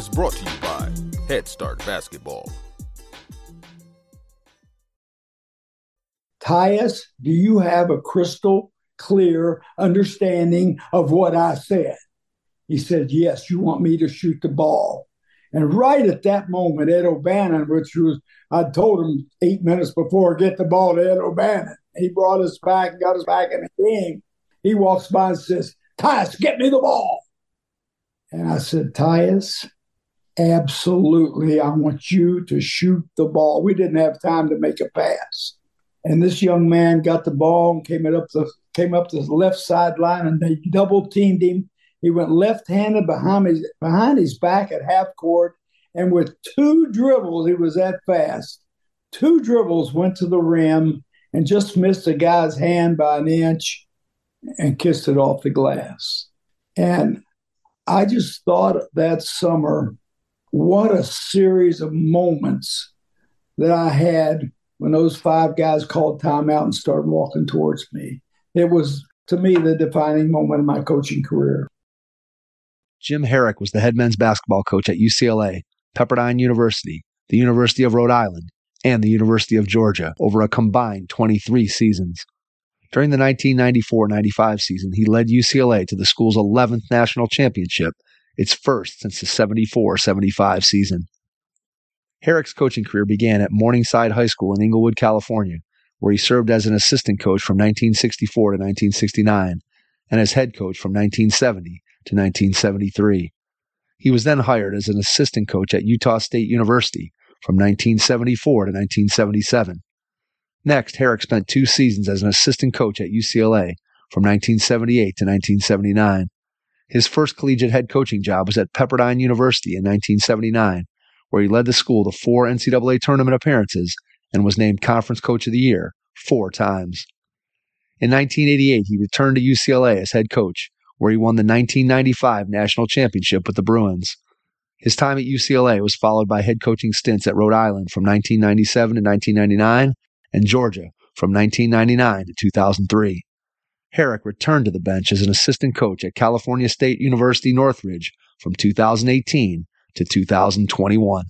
is brought to you by Head Start Basketball. Tyus, do you have a crystal clear understanding of what I said? He said, yes, you want me to shoot the ball. And right at that moment, Ed O'Bannon, I told him 8 minutes before, get the ball to Ed O'Bannon. He brought us back, got us back in the game. He walks by and says, Tyus, get me the ball. And I said, Tyus, absolutely, I want you to shoot the ball. We didn't have time to make a pass. And this young man got the ball and came up the left sideline, and they double teamed him. He went left-handed behind his back at half court, and with 2 dribbles, he was that fast. 2 dribbles went to the rim and just missed the guy's hand by an inch and kissed it off the glass. And I just thought that summer, what a series of moments that I had when those 5 guys called timeout and started walking towards me. It was, to me, the defining moment of my coaching career. Jim Herrick was the head men's basketball coach at UCLA, Pepperdine University, the University of Rhode Island, and the University of Georgia over a combined 23 seasons. During the 1994-95 season, he led UCLA to the school's 11th national championship, its first since the 74-75 season. Herrick's coaching career began at Morningside High School in Inglewood, California, where he served as an assistant coach from 1964 to 1969 and as head coach from 1970 to 1973. He was then hired as an assistant coach at Utah State University from 1974 to 1977. Next, Herrick spent 2 seasons as an assistant coach at UCLA from 1978 to 1979. His first collegiate head coaching job was at Pepperdine University in 1979, where he led the school to 4 NCAA tournament appearances and was named Conference Coach of the Year 4 times. In 1988, he returned to UCLA as head coach, where he won the 1995 national championship with the Bruins. His time at UCLA was followed by head coaching stints at Rhode Island from 1997 to 1999 and Georgia from 1999 to 2003. Herrick returned to the bench as an assistant coach at California State University Northridge from 2018 to 2021.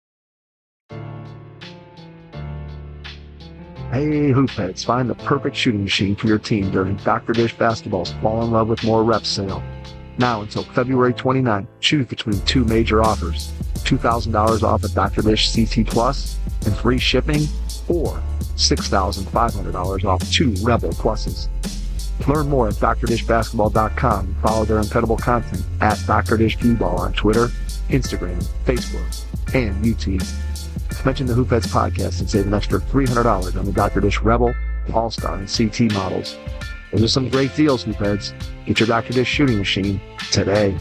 Hey, Hoopheads, find the perfect shooting machine for your team during Dr. Dish Basketball's Fall in Love with More Reps sale. Now until February 29th, choose between 2 major offers: $2,000 off a Dr. Dish CT Plus and free shipping, or $6,500 off 2 Rebel Pluses. Learn more at drdishbasketball.com and follow their incredible content at Dr. Dish B-Ball on Twitter, Instagram, Facebook, and YouTube. Mention the Hoopheads podcast and save an extra $300 on the Dr. Dish Rebel, All-Star, and CT models. Those are some great deals, Hoopheads. Get your Dr. Dish shooting machine today.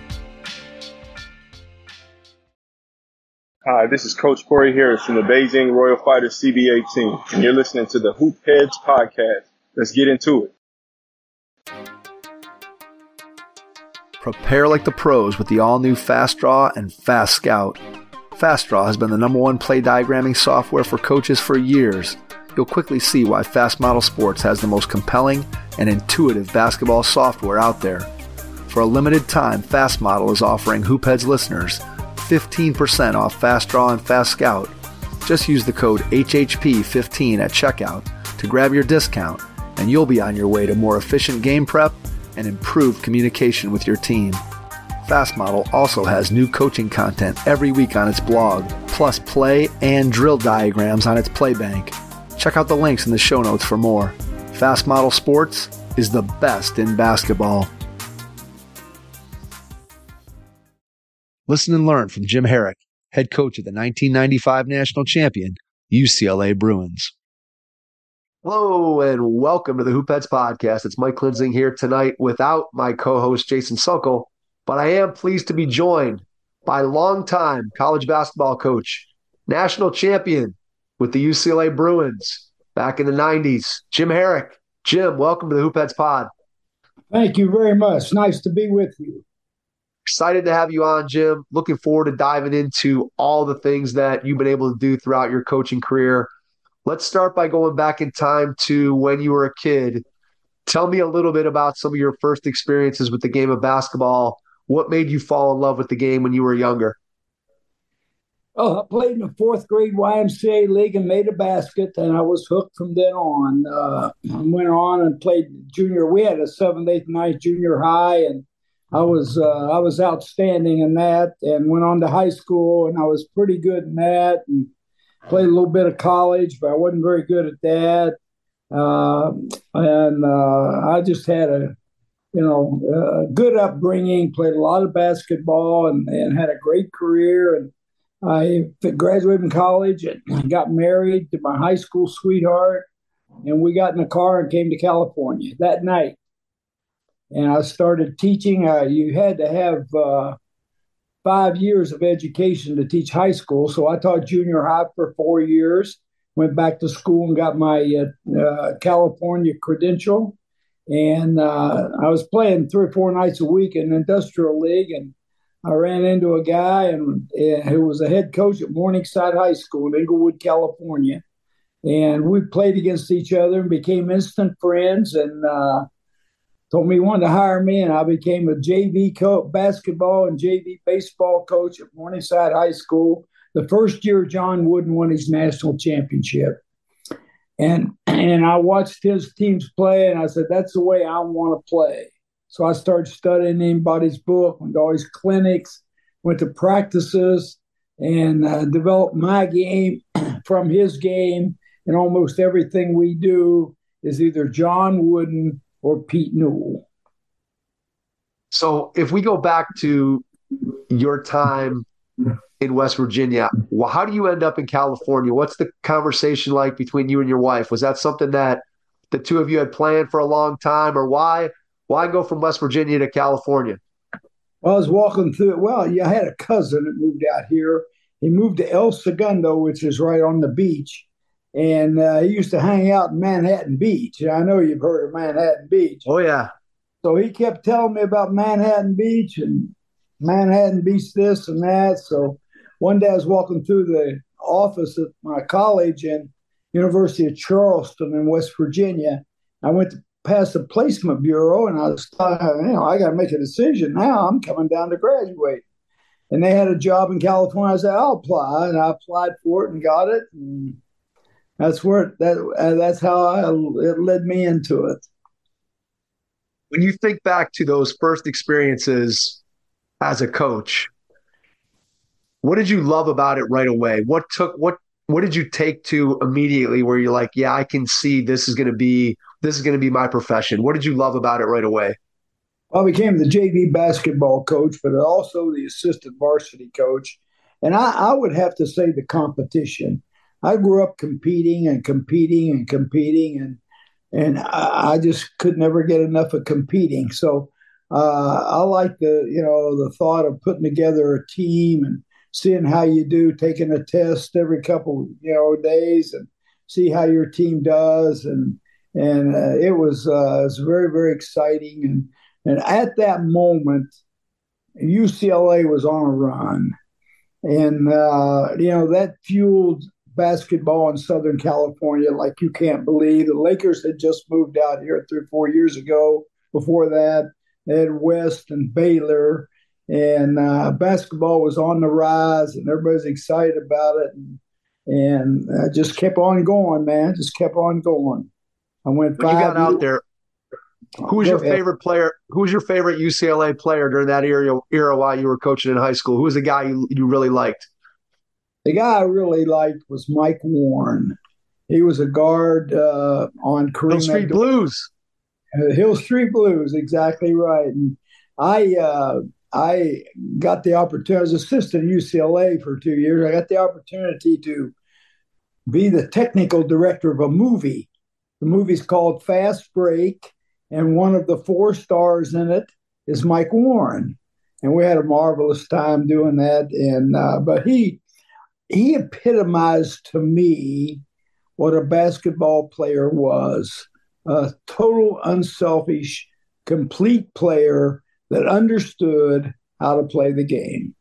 Hi, this is Coach Corey Harris from the Beijing Royal Fighters CBA team, and you're listening to the Hoopheads podcast. Let's get into it. Prepare like the pros with the all-new Fast Draw and Fast Scout. Fast Draw has been the #1 play diagramming software for coaches for years. You'll quickly see why Fast Model Sports has the most compelling and intuitive basketball software out there. For a limited time, Fast Model is offering Hoopheads listeners 15% off Fast Draw and Fast Scout. Just use the code HHP15 at checkout to grab your discount, and you'll be on your way to more efficient game prep and improved communication with your team. Fast Model also has new coaching content every week on its blog, plus play and drill diagrams on its Playbank. Check out the links in the show notes for more. Fast Model Sports is the best in basketball. Listen and learn from Jim Herrick, head coach of the 1995 national champion UCLA Bruins. Hello and welcome to the Hoopheads podcast. It's Mike Klinzing here tonight without my co-host Jason Sokol. But I am pleased to be joined by longtime college basketball coach, national champion with the UCLA Bruins back in the 90s, Jim Herrick. Jim, welcome to the Hoopheads pod. Thank you very much. Nice to be with you. Excited to have you on, Jim. Looking forward to diving into all the things that you've been able to do throughout your coaching career. Let's start by going back in time to when you were a kid. Tell me a little bit about some of your first experiences with the game of basketball. What made you fall in love with the game when you were younger? Oh, I played in the fourth grade YMCA league and made a basket, and I was hooked from then on. I went on and played junior. We had a seventh, eighth, ninth junior high, and I was outstanding in that. And went on to high school, and I was pretty good in that. And played a little bit of college, but I wasn't very good at that. I just had a good upbringing. Played a lot of basketball and had a great career. And I graduated from college and got married to my high school sweetheart, and we got in a car and came to California that night. And I started teaching. You had to have 5 years of education to teach high school, so I taught junior high for 4 years. Went back to school and got my California credential, and I was playing 3 or 4 nights a week in industrial league, and I ran into a guy who was a head coach at Morningside High School in Inglewood, California. And we played against each other and became instant friends. And told me he wanted to hire me, and I became a JV basketball and JV baseball coach at Morningside High School. The first year John Wooden won his national championship. And I watched his teams play, and I said, that's the way I want to play. So I started studying anybody's book, went to all his clinics, went to practices, and developed my game from his game. And almost everything we do is either John Wooden or Pete Newell. So if we go back to your time in West Virginia, how do you end up in California? What's the conversation like between you and your wife? Was that something that the two of you had planned for a long time, or why go from West Virginia to California? Well, I was walking through it. Well, yeah, I had a cousin that moved out here. He moved to El Segundo, which is right on the beach. And he used to hang out in Manhattan Beach. And I know you've heard of Manhattan Beach. Oh, yeah. So he kept telling me about Manhattan Beach and Manhattan Beach this and that. So one day I was walking through the office at my college in University of Charleston in West Virginia. I went to past the placement bureau, and I was thought, I got to make a decision now. I'm coming down to graduate. And they had a job in California. I said, I'll apply. And I applied for it and got it. And that's how it led me into it. When you think back to those first experiences as a coach, what did you love about it right away? What did you take to immediately where you're like, yeah, I can see this is going to be my profession? What did you love about it right away? Well, I became the JV basketball coach, but also the assistant varsity coach. And I would have to say the competition. I grew up competing and competing and competing, and I just could never get enough of competing. So I like the thought of putting together a team and seeing how you do, taking a test every couple days and see how your team does, and it was very, very exciting. And at that moment, UCLA was on a run, and that fueled basketball in Southern California like you can't believe. The Lakers had just moved out here 3 or 4 years ago. Before that, they had West and Baylor, and basketball was on the rise, and everybody's excited about it. And I just kept on going, man. Just kept on going. I went. When you got out there, who was your favorite player? Who was your favorite UCLA player during that era while you were coaching in high school? Who was the guy you really liked? The guy I really liked was Mike Warren. He was a guard on Kareem Hill Street Blues. Hill Street Blues, exactly right. And I got the opportunity. I was assistant at UCLA for 2 years. I got the opportunity to be the technical director of a movie. The movie's called Fast Break, and one of the 4 stars in it is Mike Warren. And we had a marvelous time doing that. And but he epitomized to me what a basketball player was. A total unselfish, complete player that understood how to play the game.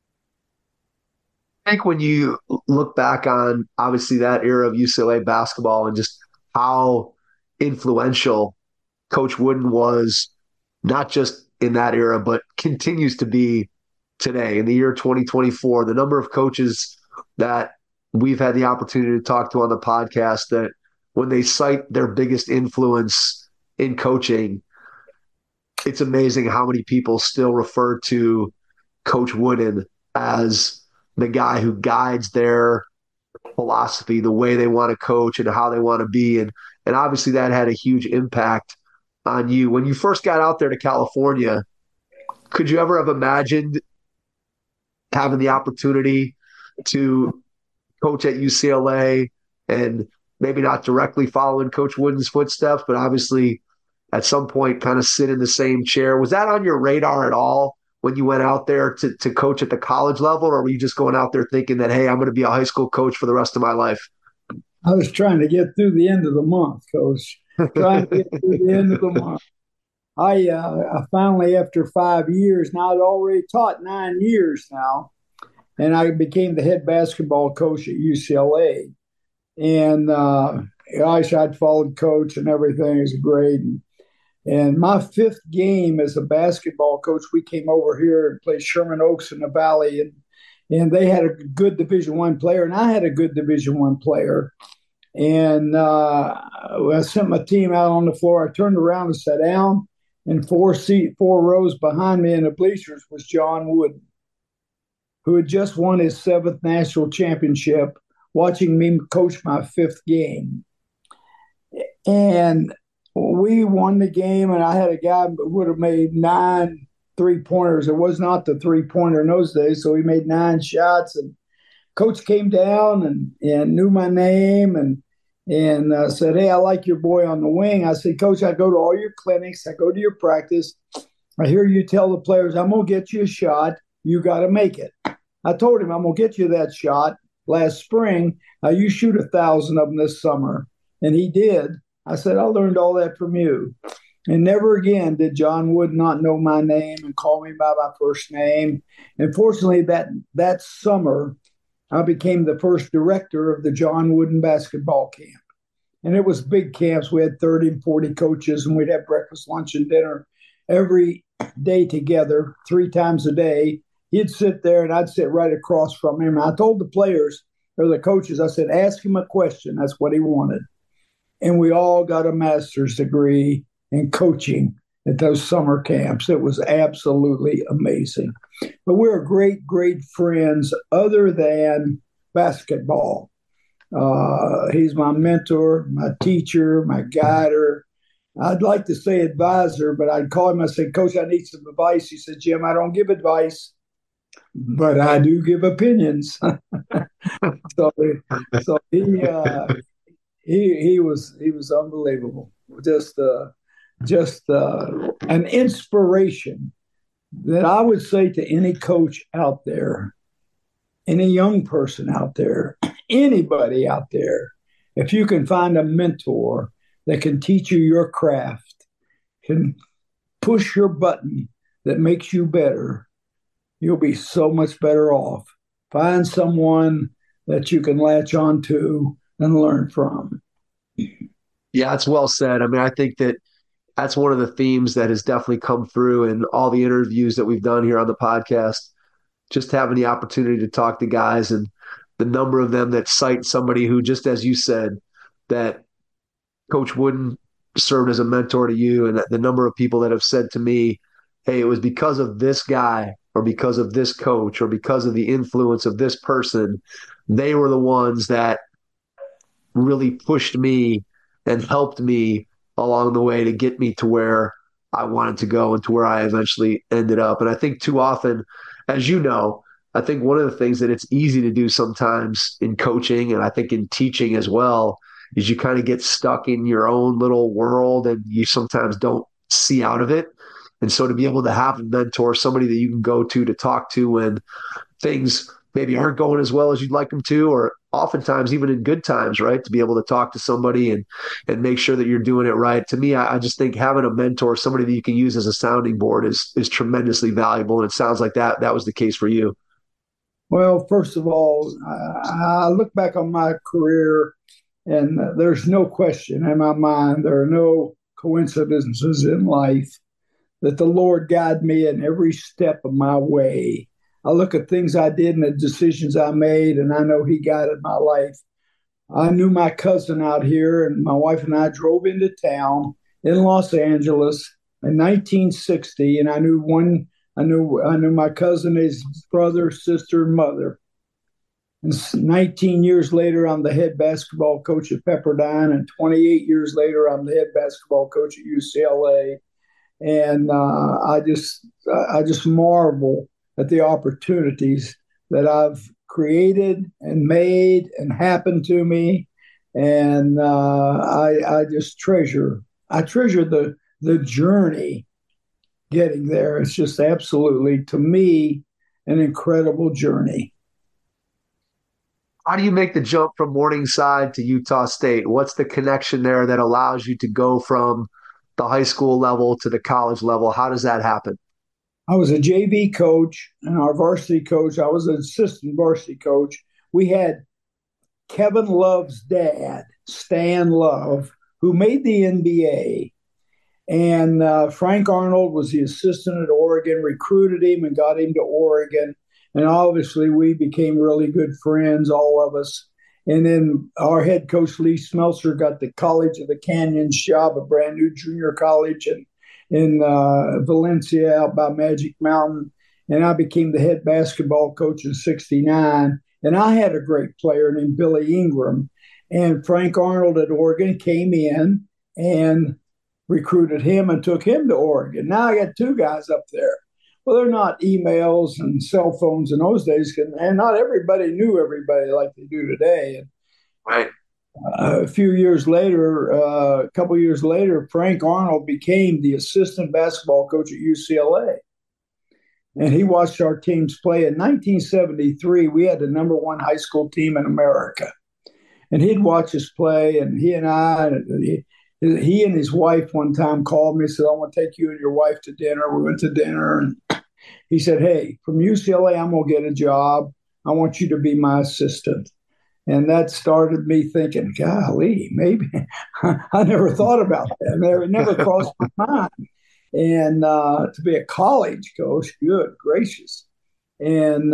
I think when you look back on obviously that era of UCLA basketball and just how influential Coach Wooden was, not just in that era, but continues to be today in the year 2024, the number of coaches that we've had the opportunity to talk to on the podcast that when they cite their biggest influence in coaching, it's amazing how many people still refer to Coach Wooden as the guy who guides their philosophy, the way they want to coach and how they want to be. And obviously that had a huge impact on you. When you first got out there to California, could you ever have imagined having the opportunity to coach at UCLA and maybe not directly following Coach Wooden's footsteps, but obviously at some point kind of sit in the same chair? Was that on your radar at all when you went out there to coach at the college level, or were you just going out there thinking that, hey, I'm going to be a high school coach for the rest of my life? I was trying to get through the end of the month, Coach. Trying to get through the end of the month. I finally, after 5 years, now I'd already taught 9 years now, and I became the head basketball coach at UCLA. And I'd followed coach and everything. It was great. And my fifth game as a basketball coach, we came over here and played Sherman Oaks in the Valley, and they had a good Division I player, and I had a good Division I player. And I sent my team out on the floor. I turned around and sat down, and four rows behind me in the bleachers was John Wooden, who had just won his 7th national championship, watching me coach my 5th game. And we won the game, and I had a guy who would have made 9 3-pointers. It was not the 3-pointer in those days, so he made 9 shots. And coach came down and knew my name and said, hey, I like your boy on the wing. I said, Coach, I go to all your clinics. I go to your practice. I hear you tell the players, I'm going to get you a shot. You got to make it. I told him, I'm going to get you that shot last spring. You shoot 1,000 of them this summer. And he did. I said, I learned all that from you. And never again did John Wood not know my name and call me by my first name. And fortunately, that summer, I became the first director of the John Wooden basketball camp. And it was big camps. We had 30 and 40 coaches, and we'd have breakfast, lunch, and dinner every day together, 3 times a day. He'd sit there, and I'd sit right across from him. I told the players, or the coaches, I said, ask him a question. That's what he wanted. And we all got a master's degree in coaching at those summer camps. It was absolutely amazing. But we're great, great friends other than basketball. He's my mentor, my teacher, my guider. I'd like to say advisor, but I'd call him. I said, Coach, I need some advice. He said, Jim, I don't give advice, but I do give opinions. so he was unbelievable. Just an inspiration that I would say to any coach out there, any young person out there, anybody out there, if you can find a mentor that can teach you your craft, can push your button that makes you better, you'll be so much better off. Find someone that you can latch on to and learn from. Yeah, it's well said. I mean, I think that's one of the themes that has definitely come through in all the interviews that we've done here on the podcast. Just having the opportunity to talk to guys and the number of them that cite somebody who, just as you said, that Coach Wooden served as a mentor to you, and the number of people that have said to me, hey, it was because of this guy or because of this coach or because of the influence of this person, they were the ones that really pushed me and helped me along the way to get me to where I wanted to go and to where I eventually ended up. And I think too often, as you know, I think one of the things that it's easy to do sometimes in coaching, and I think in teaching as well, is you kind of get stuck in your own little world and you sometimes don't see out of it. And so to be able to have a mentor, somebody that you can go to talk to when things maybe aren't going as well as you'd like them to, or oftentimes even in good times, right? To be able to talk to somebody and make sure that you're doing it right. To me, I just think having a mentor, somebody that you can use as a sounding board is tremendously valuable. And it sounds like that was the case for you. Well, first of all, I look back on my career, and there's no question in my mind, there are no coincidences in life, that the Lord guided me in every step of my way. I look at things I did and the decisions I made, and I know he guided my life. I knew my cousin out here, and my wife and I drove into town in Los Angeles in 1960, and I knew my cousin, his brother, sister, and mother. And 19 years later, I'm the head basketball coach at Pepperdine, and 28 years later, I'm the head basketball coach at UCLA. And I just marvel at the opportunities that I've created and made and happened to me, and I just treasure the journey getting there. It's just absolutely, to me, an incredible journey. How do you make the jump from Morningside to Utah State? What's the connection there that allows you to go from the high school level to the college level? How does that happen? I was a JV coach and our varsity coach. I was an assistant varsity coach. We had Kevin Love's dad, Stan Love, who made the NBA. And Frank Arnold was the assistant at Oregon, recruited him and got him to Oregon. And obviously, we became really good friends, all of us. And then our head coach, Lee Smeltzer, got the College of the Canyons job, a brand new junior college in Valencia out by Magic Mountain. And I became the head basketball coach in '69. And I had a great player named Billy Ingram. And Frank Arnold at Oregon came in and recruited him and took him to Oregon. Now I got two guys up there. Well, they're not emails and cell phones in those days, and not everybody knew everybody like they do today. And Right. a couple years later, Frank Arnold became the assistant basketball coach at UCLA. And he watched our teams play. In 1973, we had the number one high school team in America. And he'd watch us play, and he and his wife one time called me and said, I want to take you and your wife to dinner. We went to dinner, and he said, hey, from UCLA, I'm going to get a job. I want you to be my assistant. And that started me thinking, golly, maybe I never thought about that. It never crossed my mind. And to be a college coach, good gracious. And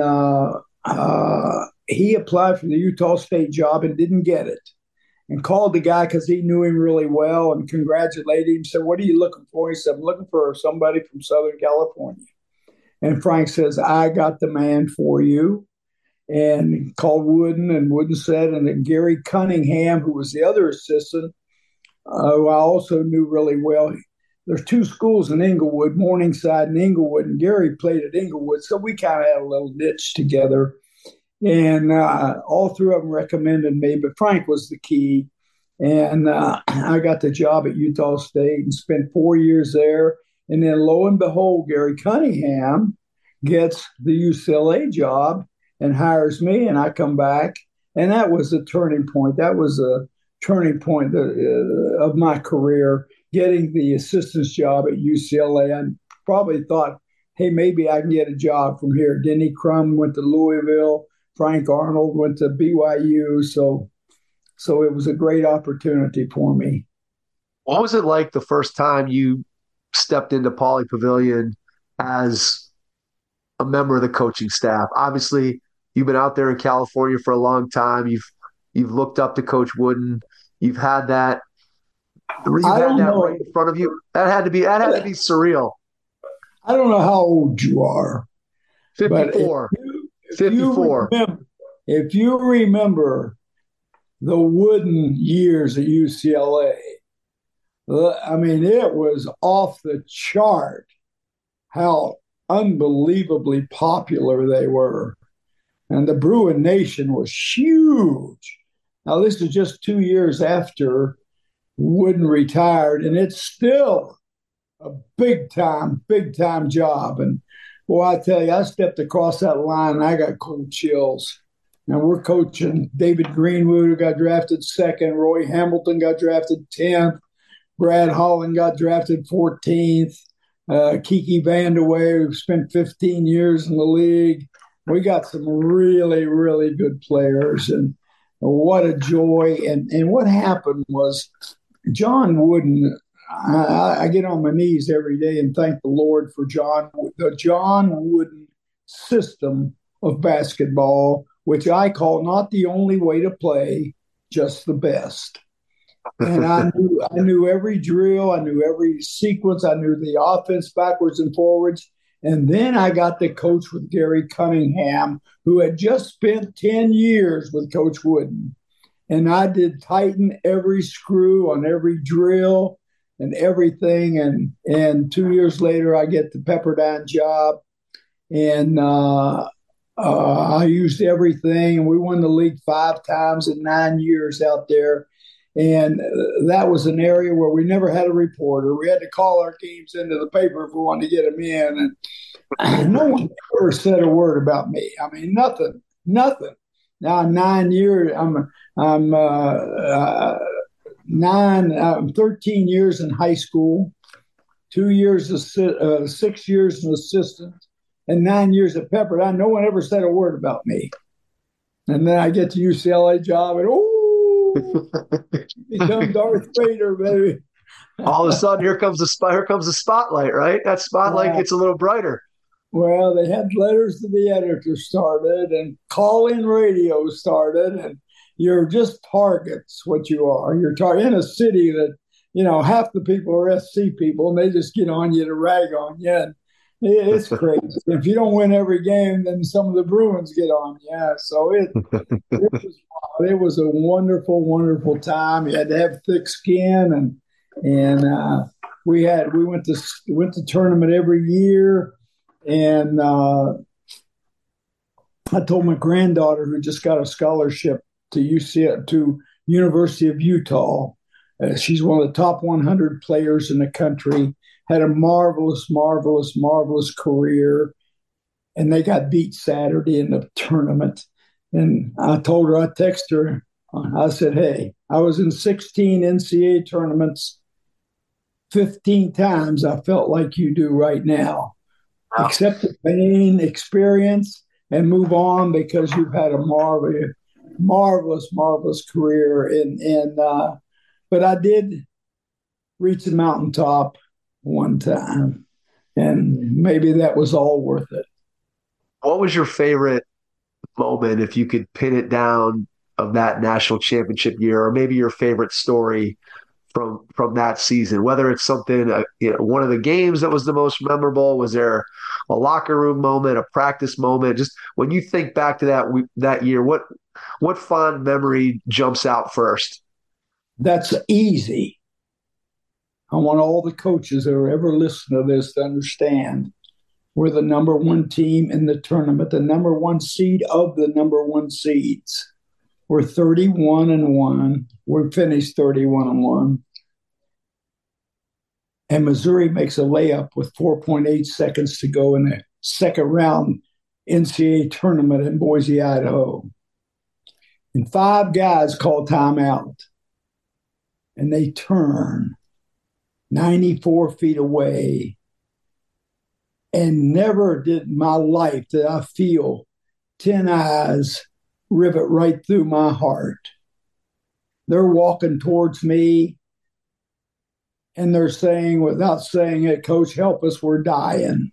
he applied for the Utah State job and didn't get it. And called the guy because he knew him really well and congratulated him. Said, what are you looking for? He said, I'm looking for somebody from Southern California. And Frank says, I got the man for you. And called Wooden, and Wooden said, and then Gary Cunningham, who was the other assistant, who I also knew really well. There's two schools in Inglewood, Morningside and Inglewood, and Gary played at Inglewood. So we kind of had a little niche together. And all three of them recommended me, but Frank was the key. And I got the job at Utah State and spent 4 years there. And then lo and behold, Gary Cunningham gets the UCLA job and hires me, and I come back. And that was a turning point. That was a turning point of my career, getting the assistant's job at UCLA. I probably thought, hey, maybe I can get a job from here. Denny Crum went to Louisville. Frank Arnold went to BYU. So it was a great opportunity for me. What was it like the first time you stepped into Pauley Pavilion as a member of the coaching staff? Obviously, you've been out there in California for a long time. You've looked up to Coach Wooden. You've had that. You've had that right in front of you. That had to be surreal. I don't know how old you are. 54. 54. If you remember the Wooden years at UCLA, I mean, it was off the chart how unbelievably popular they were. And the Bruin Nation was huge. Now, this is just 2 years after Wooden retired, and it's still a big time job. And boy, I tell you, I stepped across that line and I got cold chills. And we're coaching David Greenwood, who got drafted second. Roy Hamilton got drafted 10th. Brad Holland got drafted 14th. Kiki Vandeweghe, who spent 15 years in the league. We got some really, really good players. And what a joy. And what happened was John Wooden, I get on my knees every day and thank the Lord for the John Wooden system of basketball, which I call not the only way to play, just the best. And I knew every drill, I knew every sequence, I knew the offense backwards and forwards. And then I got to coach with Gary Cunningham, who had just spent 10 years with Coach Wooden. And I did tighten every screw on every drill and everything. And 2 years later, I get the Pepperdine job. And I used everything. And we won the league 5 times in 9 years out there. And that was an area where we never had a reporter. We had to call our games into the paper if we wanted to get them in. And no one ever said a word about me. I mean, nothing. Now, 9 years, I'm 13 years in high school, 6 years an assistant, and 9 years at Pepperdine. No one ever said a word about me. And then I get the UCLA job, and become Darth Vader, baby. All of a sudden, here comes the spotlight, right? That spotlight gets a little brighter. Well, they had letters to the editor started, and call-in radio started, and you're just targets. What you are, you're in a city that half the people are SC people, and they just get on you to rag on you. And it's crazy. If you don't win every game, then some of the Bruins get on you. Yeah, so it was a wonderful, wonderful time. You had to have thick skin, and we went to tournament every year. And I told my granddaughter, who just got a scholarship to University of Utah, she's one of the top 100 players in the country, had a marvelous, marvelous, marvelous career, and they got beat Saturday in the tournament. And I told her, I texted her, I said, hey, I was in 16 NCAA tournaments. 15 times I felt like you do right now. Wow. Accept the pain, experience, and move on, because you've had a marvelous, marvelous career. But I did reach the mountaintop one time, and maybe that was all worth it. What was your favorite moment, if you could pin it down, of that national championship year, or maybe your favorite story from that season? Whether it's something, one of the games that was the most memorable, was there a locker room moment, a practice moment? Just when you think back to that year, what fond memory jumps out first? That's easy. I want all the coaches that are ever listening to this to understand we're the number one team in the tournament, the number one seed of the number one seeds. We're 31-1. We finished 31-1. And Missouri makes a layup with 4.8 seconds to go in the second round NCAA tournament in Boise, Idaho. And 5 guys call timeout. And they turn 94 feet away. And never did in my life did I feel 10 eyes rivet right through my heart. They're walking towards me, and they're saying, without saying it, Coach, help us, we're dying.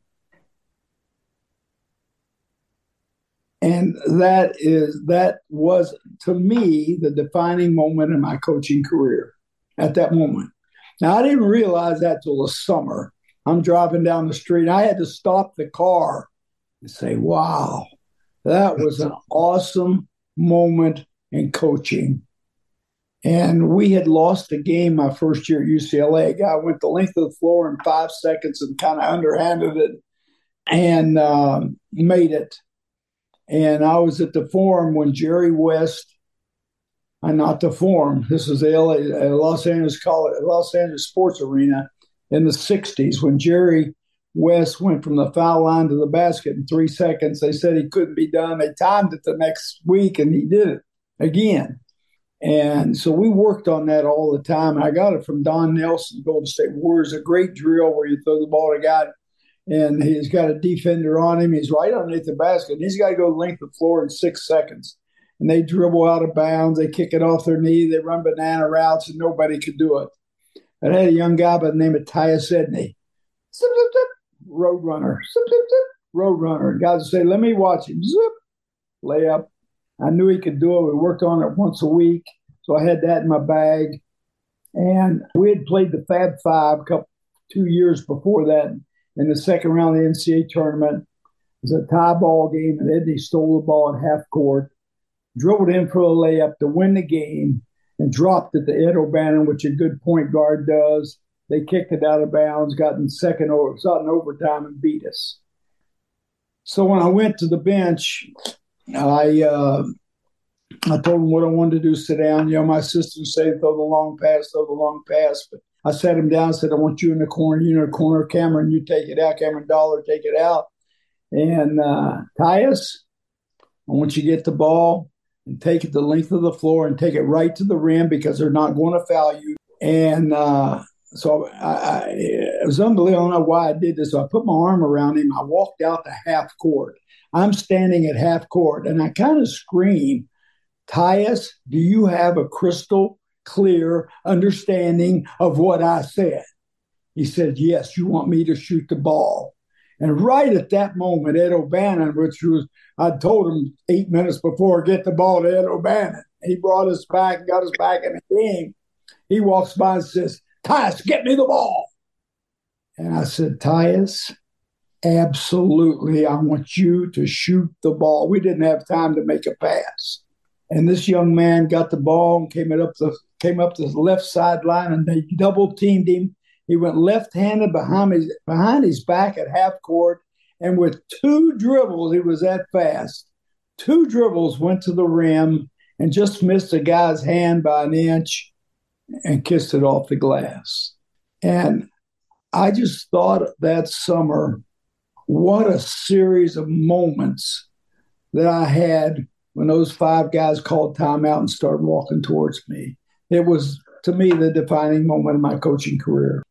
And that was, to me, the defining moment in my coaching career at that moment. Now, I didn't realize that till the summer. I'm driving down the street. I had to stop the car and say, wow, that was an awesome moment in coaching. And we had lost a game my first year at UCLA. A guy went the length of the floor in 5 seconds and kind of underhanded it and made it. And I was at the Forum when Jerry West, not the Forum, this is the Los Angeles Sports Arena in the 60s, when Jerry West went from the foul line to the basket in 3 seconds. They said he couldn't be done. They timed it the next week, and he did it again. And so we worked on that all the time. And I got it from Don Nelson, Golden State Warriors, a great drill where you throw the ball to a guy, and he's got a defender on him. He's right underneath the basket, and he's got to go the length of the floor in 6 seconds. And they dribble out of bounds. They kick it off their knee. They run banana routes, and nobody could do it. And I had a young guy by the name of Tyus Edney. Zip, zip, zip. Road runner. Zip, zip, zip. Roadrunner. Guys would say, let me watch him. Zip, layup. I knew he could do it. We worked on it once a week. So I had that in my bag. And we had played the Fab Five 2 years before that in the second round of the NCAA tournament. It was a tie ball game, and Eddie stole the ball at half court, dribbled in for a layup to win the game, and dropped it to Ed O'Bannon, which a good point guard does. They kicked it out of bounds, got in overtime, and beat us. So when I went to the bench, I told him what I wanted to do, sit down. You know, my assistant said, throw the long pass. But I sat him down and said, I want you in the corner. You know, the corner, Cameron, you take it out. Cameron Dollar, take it out. And Tyus, I want you to get the ball and take it the length of the floor and take it right to the rim because they're not going to foul you. And so it was unbelievable. I don't know why I did this. So I put my arm around him. I walked out to half court. I'm standing at half court, and I kind of screamed, Tyus, do you have a crystal clear understanding of what I said? He said, yes, you want me to shoot the ball. And right at that moment, Ed O'Bannon, I told him 8 minutes before, get the ball to Ed O'Bannon. He brought us back, got us back in the game. He walks by and says, Tyus, get me the ball. And I said, Tyus, absolutely, I want you to shoot the ball. We didn't have time to make a pass. And this young man got the ball and came up the left sideline, and they double teamed him. He went left-handed behind his back at half court, and with 2 dribbles, he was that fast. 2 dribbles went to the rim and just missed a guy's hand by an inch and kissed it off the glass. And I just thought that summer, what a series of moments that I had when those 5 guys called timeout and started walking towards me. It was, to me, the defining moment of my coaching career.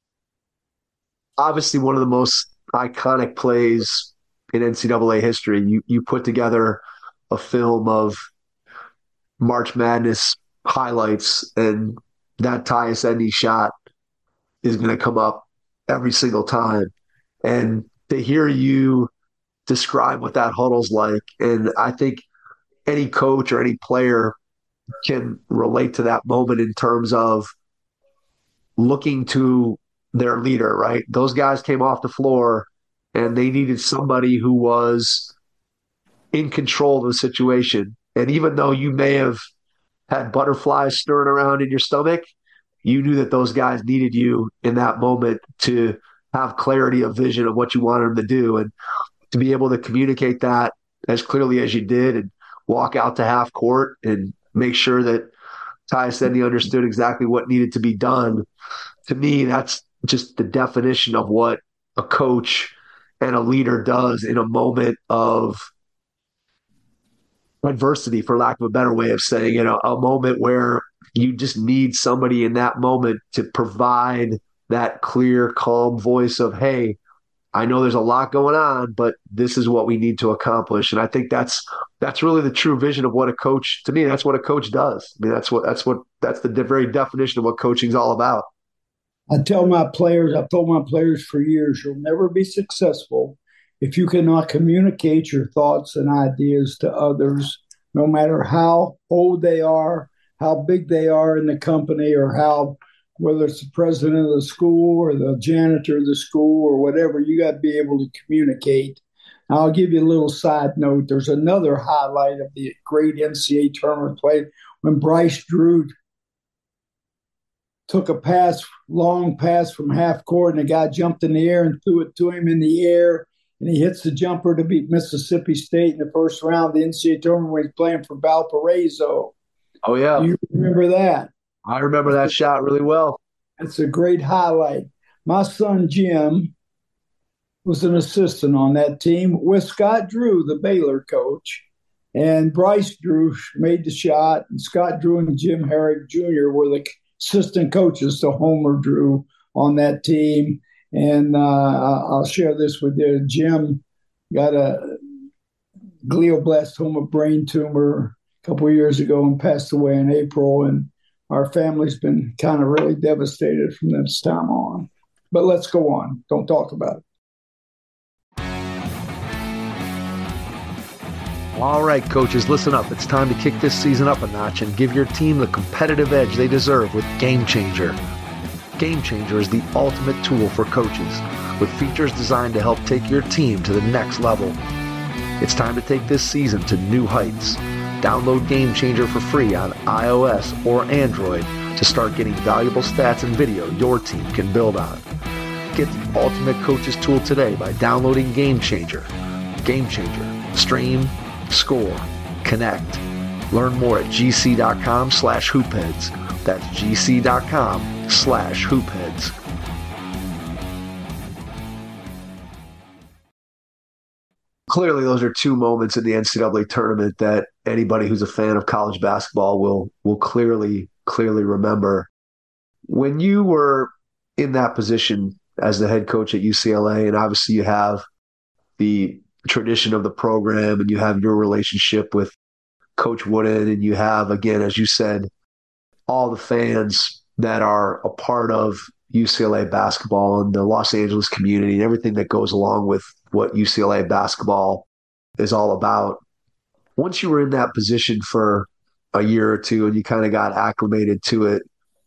Obviously, one of the most iconic plays in NCAA history. You put together a film of March Madness highlights, and that Tyus Edney shot is going to come up every single time. And to hear you describe what that huddle's like, and I think any coach or any player can relate to that moment in terms of looking to their leader, right? Those guys came off the floor and they needed somebody who was in control of the situation. And even though you may have had butterflies stirring around in your stomach, you knew that those guys needed you in that moment to have clarity of vision of what you wanted them to do. And to be able to communicate that as clearly as you did and walk out to half court and make sure that Tyus Edney understood exactly what needed to be done. To me, that's just the definition of what a coach and a leader does in a moment of adversity, for lack of a better way of saying it, a moment where you just need somebody in that moment to provide that clear, calm voice of, hey, I know there's a lot going on, but this is what we need to accomplish. And I think that's really the true vision of what a coach, to me, that's what a coach does. I mean, that's the very definition of what coaching is all about. I've told my players for years, you'll never be successful if you cannot communicate your thoughts and ideas to others, no matter how old they are, how big they are in the company, or whether it's the president of the school or the janitor of the school or whatever, you got to be able to communicate. I'll give you a little side note. There's another highlight of the great NCAA tournament play when Bryce Drew took a long pass from half court, and the guy jumped in the air and threw it to him in the air, and he hits the jumper to beat Mississippi State in the first round of the NCAA tournament when he's playing for Valparaiso. Oh, yeah. You remember that? I remember that shot really well. It's a great highlight. My son, Jim, was an assistant on that team with Scott Drew, the Baylor coach. And Bryce Drew made the shot, and Scott Drew and Jim Herrick Jr. were the assistant coaches to Homer Drew on that team. And I'll share this with you. Jim got a glioblastoma brain tumor a couple of years ago and passed away in April. And our family's been kind of really devastated from this time on. But let's go on. Don't talk about it. All right, coaches, listen up. It's time to kick this season up a notch and give your team the competitive edge they deserve with Game Changer. Game Changer is the ultimate tool for coaches, with features designed to help take your team to the next level. It's time to take this season to new heights. Download Game Changer for free on iOS or Android to start getting valuable stats and video your team can build on. Get the ultimate coaches tool today by downloading Game Changer. Game Changer. Stream, score, connect. Learn more at gc.com/hoopheads. That's gc.com/hoopheads. Clearly, those are two moments in the NCAA tournament that anybody who's a fan of college basketball will clearly remember. When you were in that position as the head coach at UCLA, and obviously you have the tradition of the program and you have your relationship with Coach Wooden, and you have, again, as you said, all the fans that are a part of UCLA basketball and the Los Angeles community and everything that goes along with what UCLA basketball is all about. Once you were in that position for a year or two and you kind of got acclimated to it,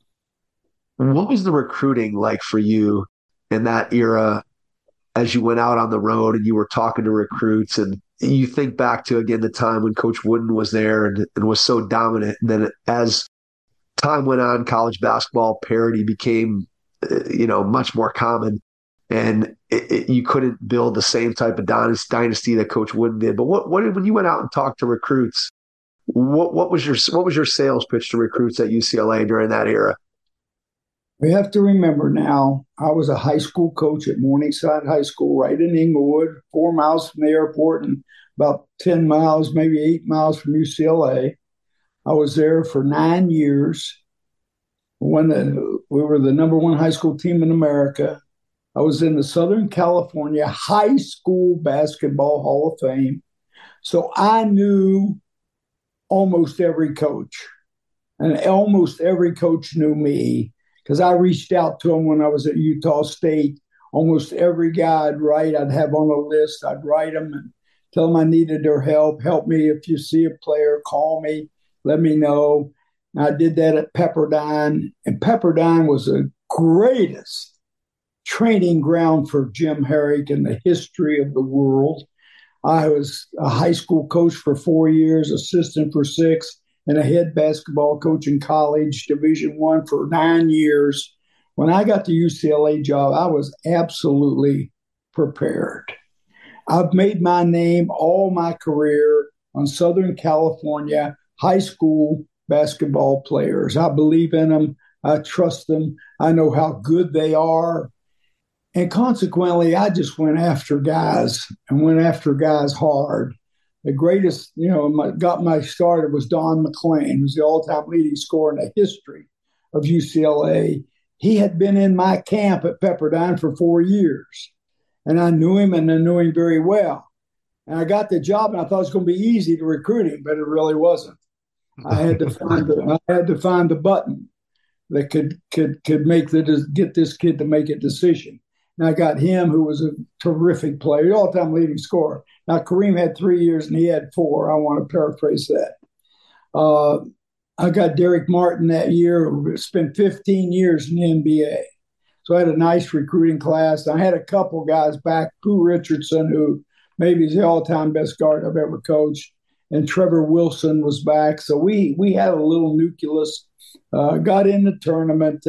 what was the recruiting like for you in that era as you went out on the road and you were talking to recruits, and you think back to, again, the time when Coach Wooden was there and was so dominant, and then as time went on, college basketball parity became much more common, and you couldn't build the same type of dynasty that Coach Wooden did. But what when you went out and talked to recruits, what was your sales pitch to recruits at UCLA during that era? We have to remember now, I was a high school coach at Morningside High School right in Inglewood, 4 miles from the airport and about 10 miles, maybe 8 miles from UCLA. I was there for 9 years. We were the number one high school team in America. I was in the Southern California High School Basketball Hall of Fame. So I knew almost every coach, and almost every coach knew me because I reached out to them when I was at Utah State. Almost every guy I'd have on a list. I'd write them and tell them I needed their help. Help me if you see a player, call me, let me know. I did that at Pepperdine, and Pepperdine was the greatest training ground for Jim Herrick in the history of the world. I was a high school coach for 4 years, assistant for 6, and a head basketball coach in college, Division I, for 9 years. When I got the UCLA job, I was absolutely prepared. I've made my name all my career on Southern California high school basketball players. I believe in them. I trust them. I know how good they are. And consequently, I just went after guys hard. The greatest, got my started was Don McLean, who's the all-time leading scorer in the history of UCLA. He had been in my camp at Pepperdine for 4 years. And I knew him, and I knew him very well. And I got the job, and I thought it was going to be easy to recruit him, but it really wasn't. I had to find the button that could get this kid to make a decision. And I got him, who was a terrific player, all-time leading scorer. Now, Kareem had 3 years and he had 4. I want to paraphrase that. I got Derek Martin that year, who spent 15 years in the NBA. So I had a nice recruiting class. I had a couple guys back, Pooh Richardson, who maybe is the all-time best guard I've ever coached, and Trevor Wilson was back. So we had a little nucleus, got in the tournament,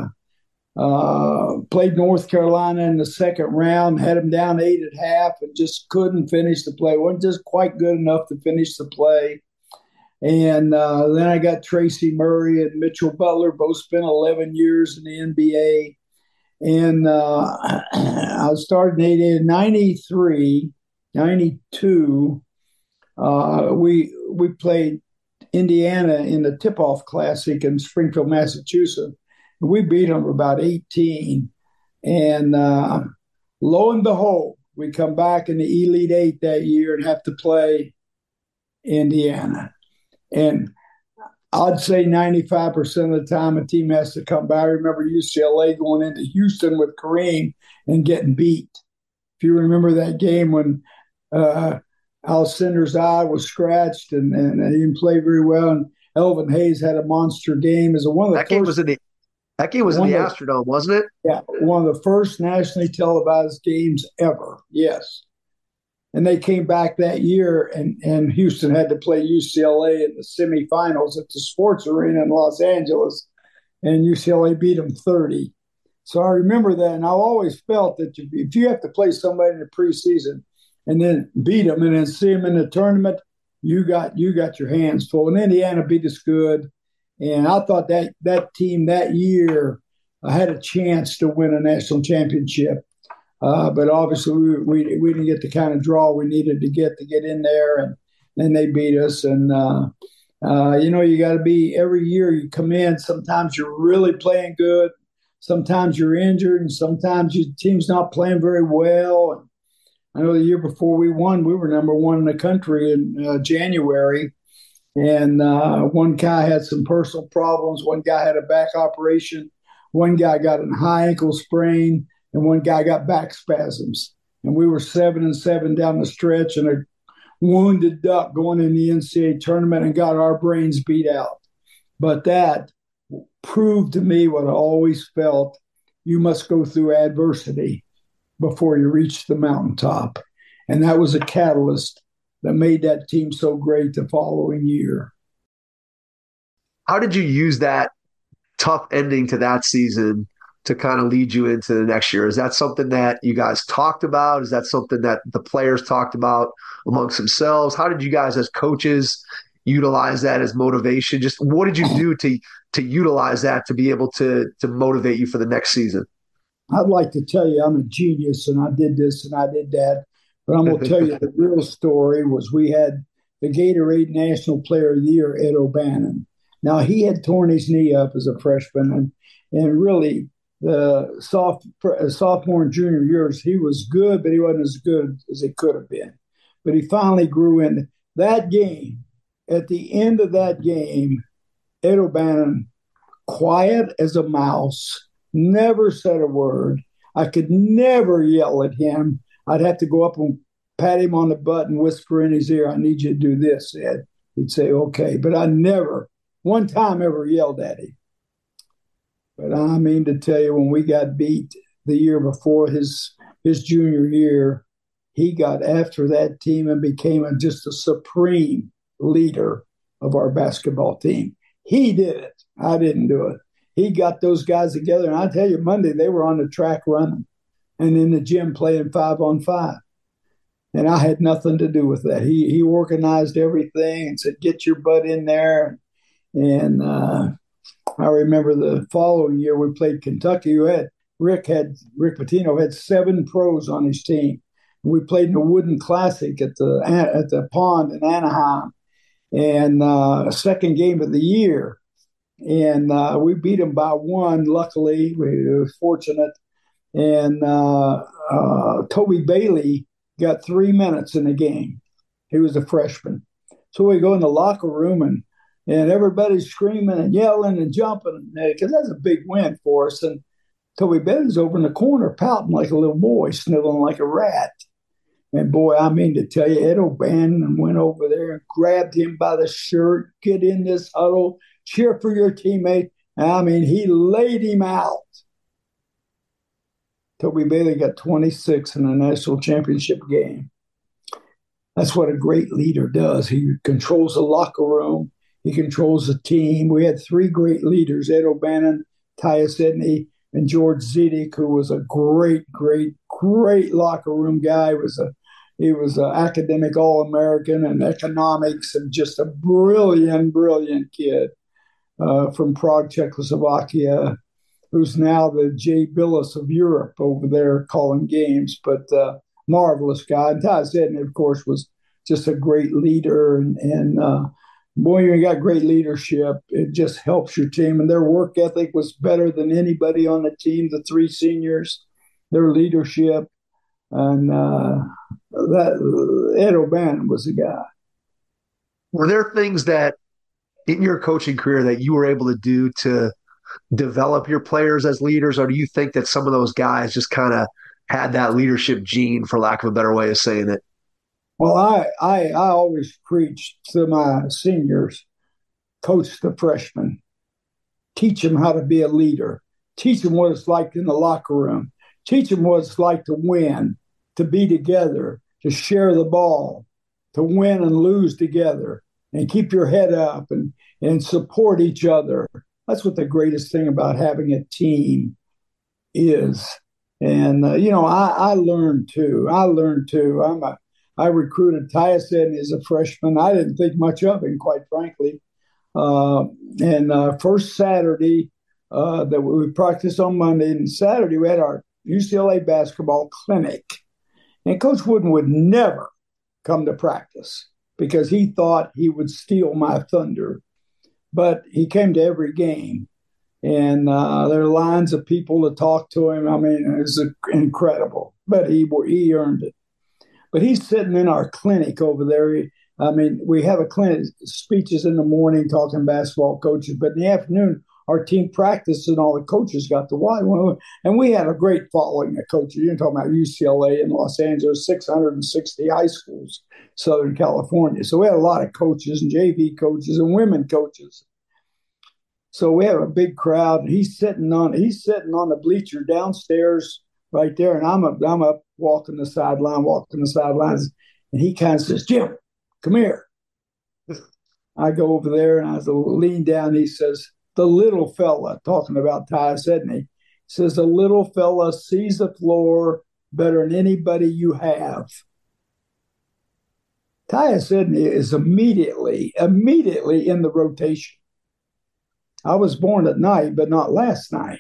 played North Carolina in the second round, had them down 8.5, and just couldn't finish the play. Wasn't just quite good enough to finish the play. And then I got Tracy Murray and Mitchell Butler, both spent 11 years in the NBA. And I started in 93, 92. We played Indiana in the Tip-Off Classic in Springfield, Massachusetts. We beat them about 18. And lo and behold, we come back in the Elite Eight that year and have to play Indiana. And I'd say 95% of the time a team has to come back. I remember UCLA going into Houston with Kareem and getting beat. If you remember that game when Alcinder's eye was scratched, and he didn't play very well. And Elvin Hayes had a monster game. As one of the That game first, was in the that game was in the Astrodome, wasn't it? yeah, one of the first nationally televised games ever. Yes. And they came back that year, and Houston had to play UCLA in the semifinals at the Sports Arena in Los Angeles, and UCLA beat them 30. So I remember that, and I've always felt that if you have to play somebody in the preseason and then beat them and then see them in the tournament, you got your hands full. And Indiana beat us good, and I thought that team that year had a chance to win a national championship. But obviously, we didn't get the kind of draw we needed to get in there, and then they beat us. And you got to be every year you come in. Sometimes you're really playing good, sometimes you're injured, and sometimes your team's not playing very well. And I know the year before we won, we were number one in the country in January, and one guy had some personal problems. One guy had a back operation. One guy got a high ankle sprain. And one guy got back spasms. And we were 7-7 down the stretch and a wounded duck going in the NCAA tournament and got our brains beat out. But that proved to me what I always felt: you must go through adversity before you reach the mountaintop. And that was a catalyst that made that team so great the following year. How did you use that tough ending to that season to kind of lead you into the next year? Is that something that you guys talked about? Is that something that the players talked about amongst themselves? How did you guys as coaches utilize that as motivation? Just what did you do to utilize that to be able to motivate you for the next season? I'd like to tell you I'm a genius and I did this and I did that. But I'm going to tell you the real story was we had the Gatorade National Player of the Year, Ed O'Bannon. Now, he had torn his knee up as a freshman, and really the sophomore and junior years, he was good, but he wasn't as good as he could have been. But he finally grew in that game. At the end of that game, Ed O'Bannon, quiet as a mouse, never said a word. I could never yell at him. I'd have to go up and pat him on the butt and whisper in his ear, "I need you to do this, Ed." He'd say, "Okay." But I never, one time, ever yelled at him. But I mean to tell you, when we got beat the year before his junior year, he got after that team and became just a supreme leader of our basketball team. He did it. I didn't do it. He got those guys together. And I tell you, Monday, they were on the track running and in the gym playing 5-on-5. And I had nothing to do with that. He organized everything and said, "Get your butt in there." And I remember the following year we played Kentucky. Rick Pitino had 7 pros on his team. We played in the Wooden Classic at the pond in Anaheim, and second game of the year. And we beat them by 1. Luckily, we were fortunate. And Toby Bailey got 3 minutes in the game. He was a freshman. So we go in the locker room, and everybody's screaming and yelling and jumping because that's a big win for us. And Toby Bailey's over in the corner pouting like a little boy, sniveling like a rat. And boy, I mean to tell you, Ed O'Bannon went over there and grabbed him by the shirt, "Get in this huddle, cheer for your teammate." I mean, he laid him out. Toby Bailey got 26 in a national championship game. That's what a great leader does. He controls the locker room. He controls the team. We had 3 great leaders: Ed O'Bannon, Tyus Edney, and George Zedek, who was a great, great, great locker room guy. He was an academic All-American in economics and just a brilliant, brilliant kid from Prague, Czechoslovakia, who's now the Jay Billis of Europe over there calling games, but marvelous guy. And Tyus Edney, of course, was just a great leader. And boy, you got great leadership. It just helps your team. And their work ethic was better than anybody on the team, the 3 seniors, their leadership. And that Ed O'Bannon was the guy. Were there things that in your coaching career that you were able to do to develop your players as leaders, or do you think that some of those guys just kind of had that leadership gene, for lack of a better way of saying it? Well, I always preach to my seniors, coach the freshmen, teach them how to be a leader, teach them what it's like in the locker room, teach them what it's like to win, to be together, to share the ball, to win and lose together, and keep your head up and support each other. That's what the greatest thing about having a team is. And I learned too. I recruited Tyus Edney as a freshman. I didn't think much of him, quite frankly. And first Saturday that we practiced on Monday, and Saturday we had our UCLA basketball clinic. And Coach Wooden would never come to practice because he thought he would steal my thunder. But he came to every game. And there are lines of people to talk to him. I mean, it was incredible. But he earned it. But he's sitting in our clinic over there. We have a clinic, speeches in the morning talking basketball coaches, but in the afternoon, our team practiced and all the coaches got to watch. And we had a great following of coaches. You're talking about UCLA in Los Angeles, 660 high schools, Southern California. So we had a lot of coaches and JV coaches and women coaches. So we have a big crowd. And he's sitting on the bleacher downstairs right there, and I'm up walking the sidelines, and he kind of says, "Jim, come here." I go over there and I lean down. He says, "The little fella," talking about Tyus Edney, says, "the little fella sees the floor better than anybody you have." Tyus Edney is immediately in the rotation. I was born at night, but not last night.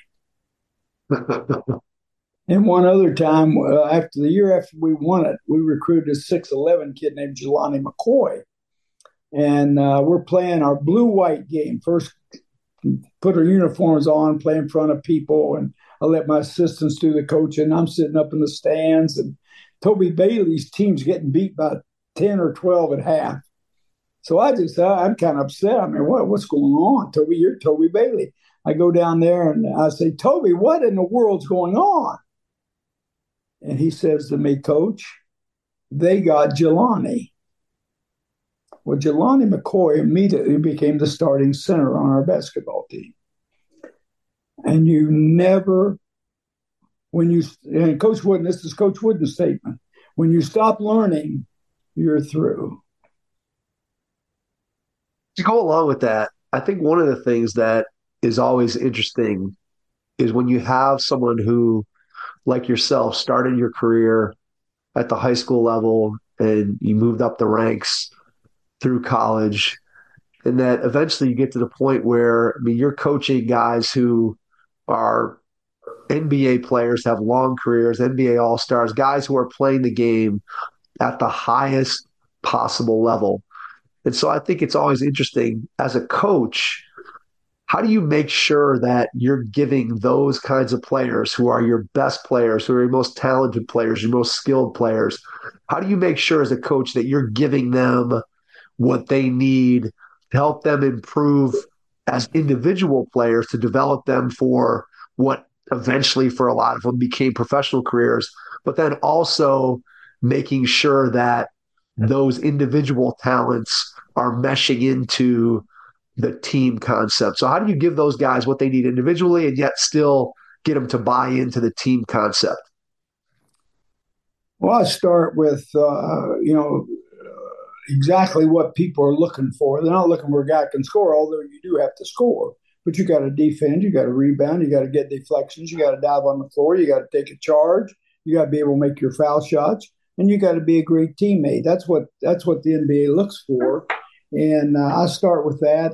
And one other time, after the year after we won it, we recruited a 6'11" kid named Jelani McCoy. And we're playing our blue-white game. First, put our uniforms on, play in front of people, and I let my assistants do the coaching. I'm sitting up in the stands, and Toby Bailey's team's getting beat by 10 or 12 at half. So I'm kind of upset. I mean, what's going on, Toby? You're Toby Bailey. I go down there and I say, "Toby, what in the world's going on?" And he says to me, "Coach, they got Jelani." Well, Jelani McCoy immediately became the starting center on our basketball team. And and Coach Wooden, this is Coach Wooden's statement, when you stop learning, you're through. To go along with that, I think one of the things that is always interesting is when you have someone who, like yourself, started your career at the high school level and you moved up the ranks through college, and that eventually you get to the point where, you're coaching guys who are NBA players, have long careers, NBA All-Stars, guys who are playing the game at the highest possible level. And so I think it's always interesting as a coach, how do you make sure that you're giving those kinds of players who are your best players, who are your most talented players, your most skilled players, how do you make sure as a coach that you're giving them what they need to help them improve as individual players, to develop them for what eventually for a lot of them became professional careers, but then also making sure that those individual talents are meshing into the team concept. So how do you give those guys what they need individually and yet still get them to buy into the team concept? Well, I start with, exactly what people are looking for. They're not looking for a guy who can score, although you do have to score. But you got to defend, you got to rebound, you got to get deflections, you got to dive on the floor, you got to take a charge, you got to be able to make your foul shots, and you got to be a great teammate. That's what the NBA looks for. And I start with that,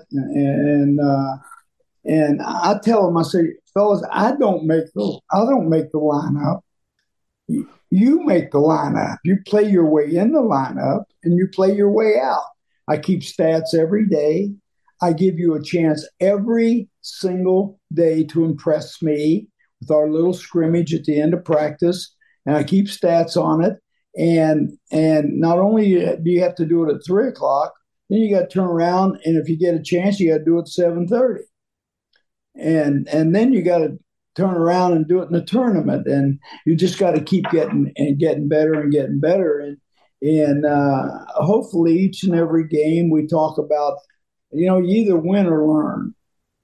and I tell them, I say, "Fellas, I don't make the lineup. You make the lineup. You play your way in the lineup, and you play your way out. I keep stats every day. I give you a chance every single day to impress me with our little scrimmage at the end of practice, and I keep stats on it. And not only do you have to do it at 3:00, then you got to turn around, and if you get a chance, you got to do it at 7:30, and then you got to turn around and do it in the tournament, and you just got to keep getting better and getting better. And hopefully, each and every game we talk about, you either win or learn.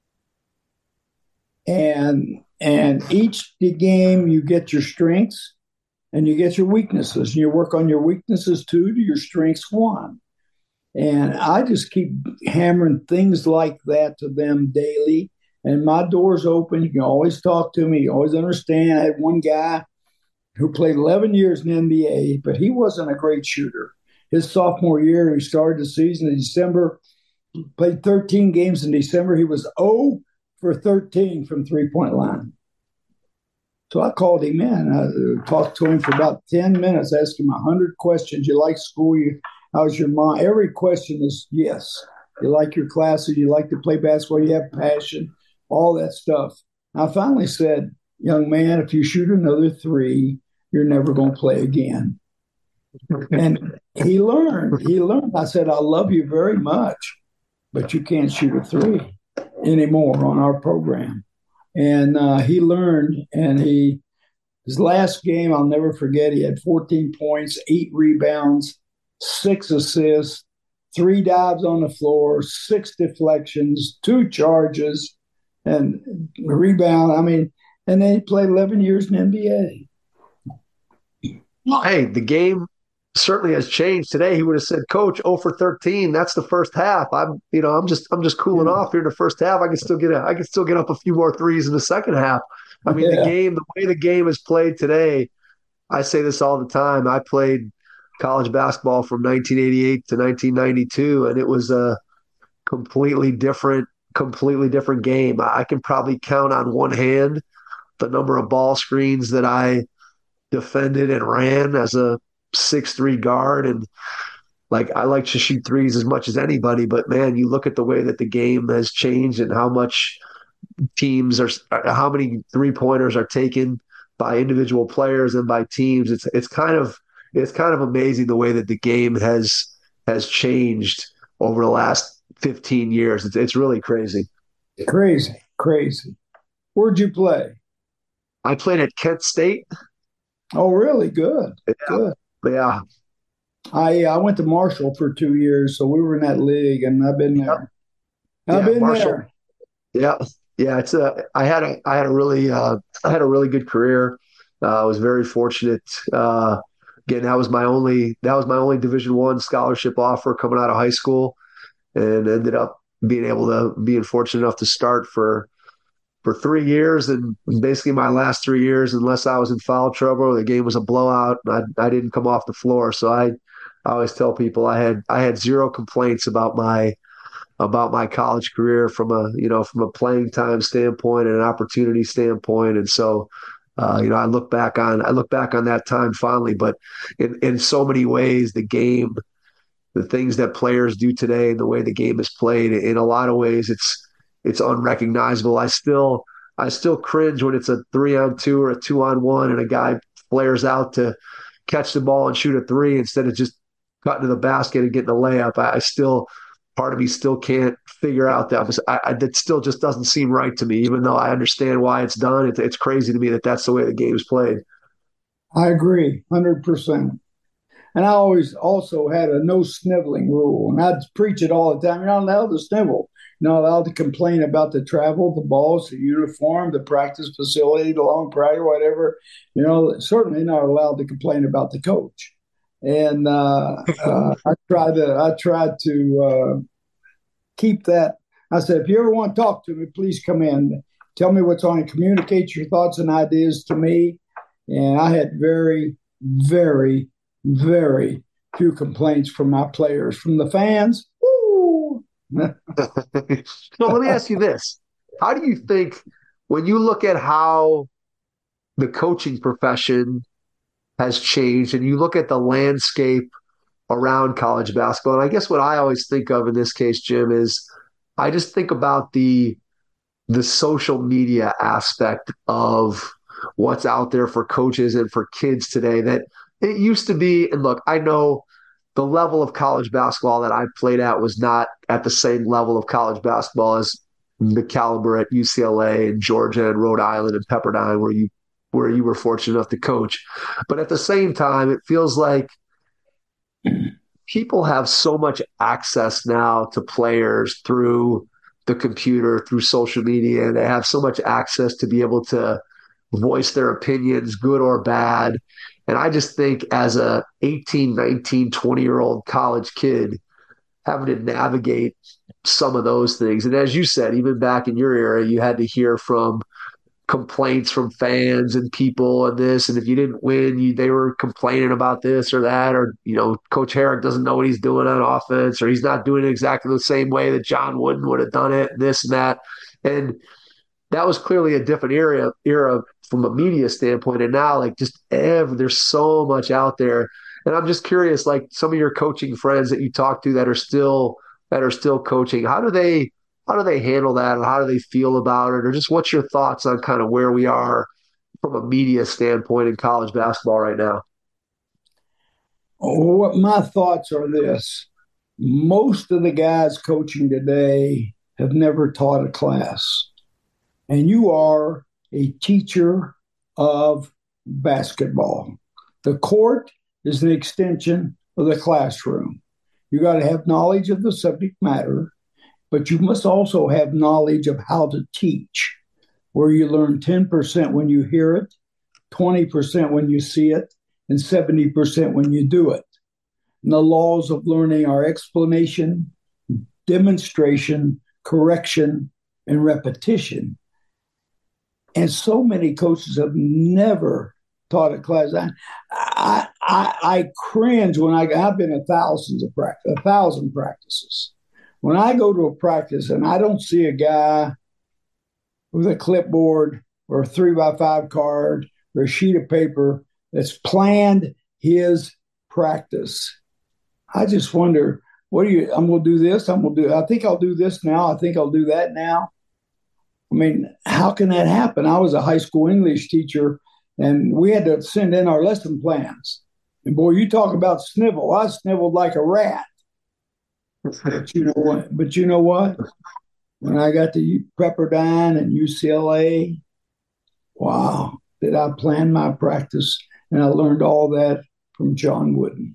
And each game you get your strengths and you get your weaknesses, and you work on your weaknesses two to your strengths one. And I just keep hammering things like that to them daily. And my door's open. You can always talk to me. You always understand. I had one guy who played 11 years in the NBA, but he wasn't a great shooter. His sophomore year, he started the season in December, played 13 games in December. He was 0 for 13 from three-point line. So I called him in. I talked to him for about 10 minutes, asked him 100 questions. You like school? How's your mom? Every question is yes. You like your classes? You like to play basketball? You have passion? All that stuff. I finally said, young man, if you shoot another three, you're never going to play again. And he learned. I said, I love you very much, but you can't shoot a three anymore on our program. And he learned, and his last game, I'll never forget, he had 14 points, 8 rebounds, 6 assists, 3 dives on the floor, 6 deflections, 2 charges, and a rebound. And then he played 11 years in the NBA. Hey, the game certainly has changed today. He would have said, Coach, 0 for 13. That's the first half. I'm just cooling off here in the first half. I can still get up a few more threes in the second half. The way the game is played today, I say this all the time. I played college basketball from 1988 to 1992, and it was a completely different game. I can probably count on one hand the number of ball screens that I defended and ran as a 6'3" guard, and I like to shoot threes as much as anybody, but man, you look at the way that the game has changed and how many 3-pointers are taken by individual players and by teams. It's kind of amazing the way that the game has changed over the last 15 years. It's really crazy. Crazy. Where'd you play? I played at Kent State. Oh, really? Good. Good. Yeah. I went to Marshall for 2 years, so we were in that league, and I've been there. Marshall. Yeah, yeah. I had a really good career. I was very fortunate. Again, that was my only Division I scholarship offer coming out of high school, and ended up being fortunate enough to start for 3 years, and basically my last 3 years, unless I was in foul trouble, the game was a blowout, and I didn't come off the floor. So I always tell people I had zero complaints about my college career from a playing time standpoint and an opportunity standpoint. And so I look back on that time fondly. But in so many ways, the game, the things that players do today, and the way the game is played, in a lot of ways, it's unrecognizable. I still cringe when it's a 3-on-2 or a 2-on-1 and a guy flares out to catch the ball and shoot a three instead of just cutting to the basket and getting a layup. Part of me still can't figure out that. That still just doesn't seem right to me, even though I understand why it's done. It's crazy to me that that's the way the game is played. I agree, 100%. And I always also had a no sniveling rule, and I'd preach it all the time. You're not allowed to snivel. You're not allowed to complain about the travel, the balls, the uniform, the practice facility, the long practice, whatever. Certainly not allowed to complain about the coach. And I tried to keep that. I said, if you ever want to talk to me, please come in. Tell me what's on it. Communicate your thoughts and ideas to me. And I had very, very, very few complaints from my players. From the fans, woo! So let me ask you this. How do you think, when you look at how the coaching profession has changed and you look at the landscape around college basketball, and I guess what I always think of in this case, Jim, is I just think about the social media aspect of what's out there for coaches and for kids today. That it used to be, and look, I know the level of college basketball that I played at was not at the same level of college basketball as the caliber at UCLA and Georgia and Rhode Island and Pepperdine, where you were fortunate enough to coach. But at the same time, it feels like People have so much access now to players through the computer, through social media. They have so much access to be able to voice their opinions, good or bad. And I just think as a 18, 19, 20-year-old college kid, having to navigate some of those things. And as you said, even back in your era, you had to hear from complaints from fans and people and this, and if you didn't win, they were complaining about this or that, or Coach Herrick doesn't know what he's doing on offense, or he's not doing it exactly the same way that John Wooden would have done it, and this and that. And that was clearly a different era from a media standpoint. And now, like, there's so much out there. And I'm just curious, like, some of your coaching friends that you talk to that are still coaching, how do they handle that, and how do they feel about it, or just what's your thoughts on kind of where we are from a media standpoint in college basketball right now? What my thoughts are this: most of the guys coaching today have never taught a class, and you are a teacher of basketball. The court is an extension of the classroom. You got to have knowledge of the subject matter, but you must also have knowledge of how to teach, where you learn 10% when you hear it, 20% when you see it, and 70% when you do it. And the laws of learning are explanation, demonstration, correction, and repetition. And so many coaches have never taught a class. I cringe when I've been at a thousand practices. When I go to a practice and I don't see a guy with a clipboard or a 3x5 card or a sheet of paper that's planned his practice, I just wonder, I'm going to do this. I think I'll do this now. I think I'll do that now. I mean, how can that happen? I was a high school English teacher, and we had to send in our lesson plans. And boy, you talk about snivel. I sniveled like a rat. But you know what? When I got to Pepperdine and UCLA, wow, did I plan my practice. And I learned all that from John Wooden.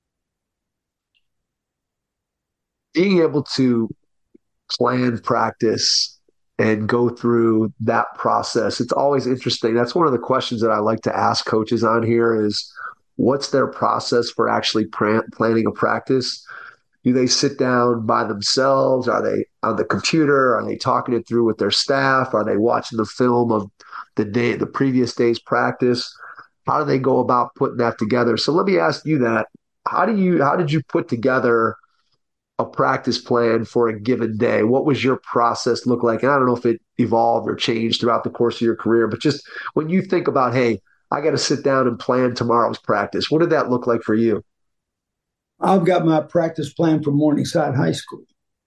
Being able to plan practice and go through that process, it's always interesting. That's one of the questions that I like to ask coaches on here is, what's their process for actually planning a practice? Do they sit down by themselves? Are they on the computer? Are they talking it through with their staff? Are they watching the film of the previous day's practice? How do they go about putting that together? So let me ask you that. How did you put together a practice plan for a given day? What was your process look like? And I don't know if it evolved or changed throughout the course of your career, but just when you think about, hey, I got to sit down and plan tomorrow's practice, what did that look like for you? I've got my practice plan for Morningside High School.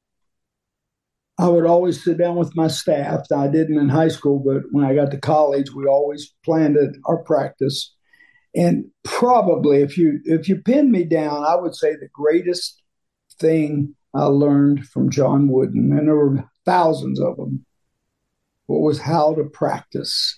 I would always sit down with my staff. I didn't in high school, but when I got to college, we always planned our practice. And probably, if you pin me down, I would say the greatest thing I learned from John Wooden, and there were thousands of them, was how to practice.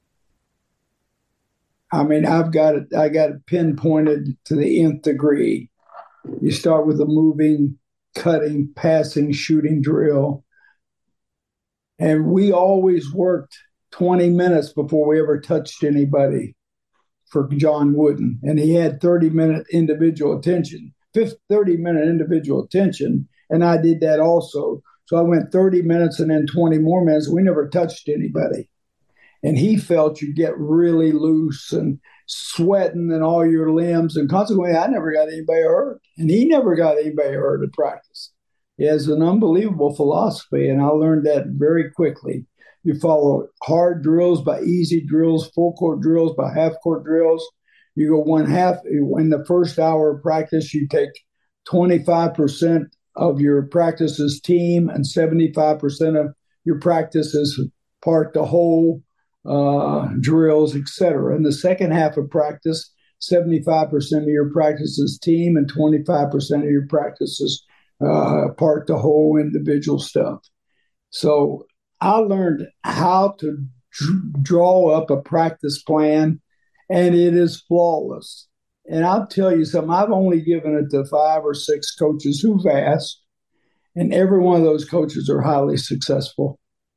I mean, I got it pinpointed to the nth degree. You start with a moving, cutting, passing, shooting drill. And we always worked 20 minutes before we ever touched anybody for John Wooden. And he had 30-minute individual attention, 30-minute individual attention. And I did that also. So I went 30 minutes and then 20 more minutes. We never touched anybody. And he felt you get really loose and sweating in all your limbs. And consequently, I never got anybody hurt. And he never got anybody hurt at practice. He has an unbelievable philosophy, and I learned that very quickly. You follow hard drills by easy drills, full court drills by half court drills. You go one half. In the first hour of practice, you take 25% of your practice as team and 75% of your practice as part the whole, drills, etc. In the second half of practice, 75% of your practice is team and 25% of your practice is part the whole individual stuff. So I learned how to draw up a practice plan, and it is flawless. And I'll tell you something, I've only given it to 5 or 6 coaches who've asked, and every one of those coaches are highly successful.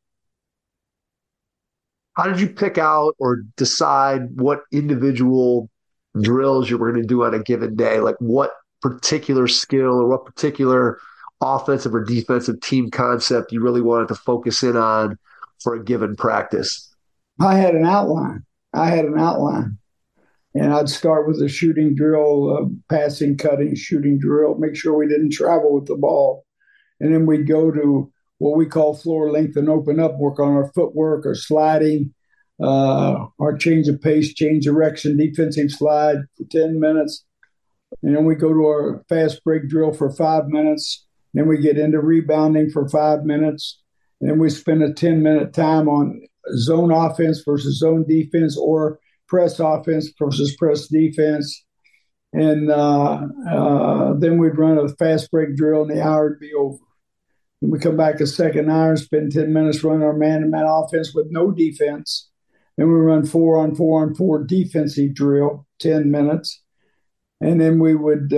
How did you pick out or decide what individual drills you were going to do on a given day? Like what particular skill or what particular offensive or defensive team concept you really wanted to focus in on for a given practice? I had an outline. And I'd start with a shooting drill, passing, cutting, shooting drill, make sure we didn't travel with the ball. And then we'd go to what we call floor length and open up, work on our footwork, our sliding, our change of pace, change direction, defensive slide for 10 minutes. And then we go to our fast break drill for 5 minutes. Then we get into rebounding for 5 minutes. And then we spend a 10-minute time on zone offense versus zone defense, or press offense versus press defense. And then we'd run a fast break drill and the hour would be over. Then we come back a second hour, spend 10 minutes running our man-to-man offense with no defense. Then we run 4-on-4-on-4 defensive drill, 10 minutes. And then we would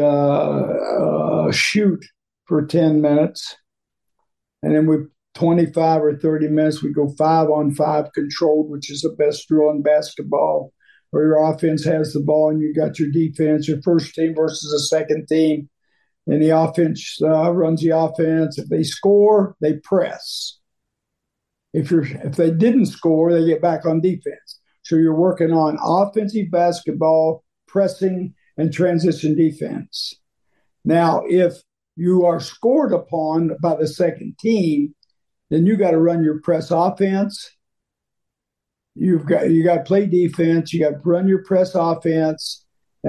shoot for 10 minutes. And then we 25 or 30 minutes, we go 5-on-5 controlled, which is the best drill in basketball, where your offense has the ball and you got your defense, your first team versus the second team. And the offense runs the offense. If they score, they press. If they didn't score, they get back on defense. So you're working on offensive basketball, pressing, and transition defense. Now, if you are scored upon by the second team, then you got to run your press offense. You got to play defense. You got to run your press offense.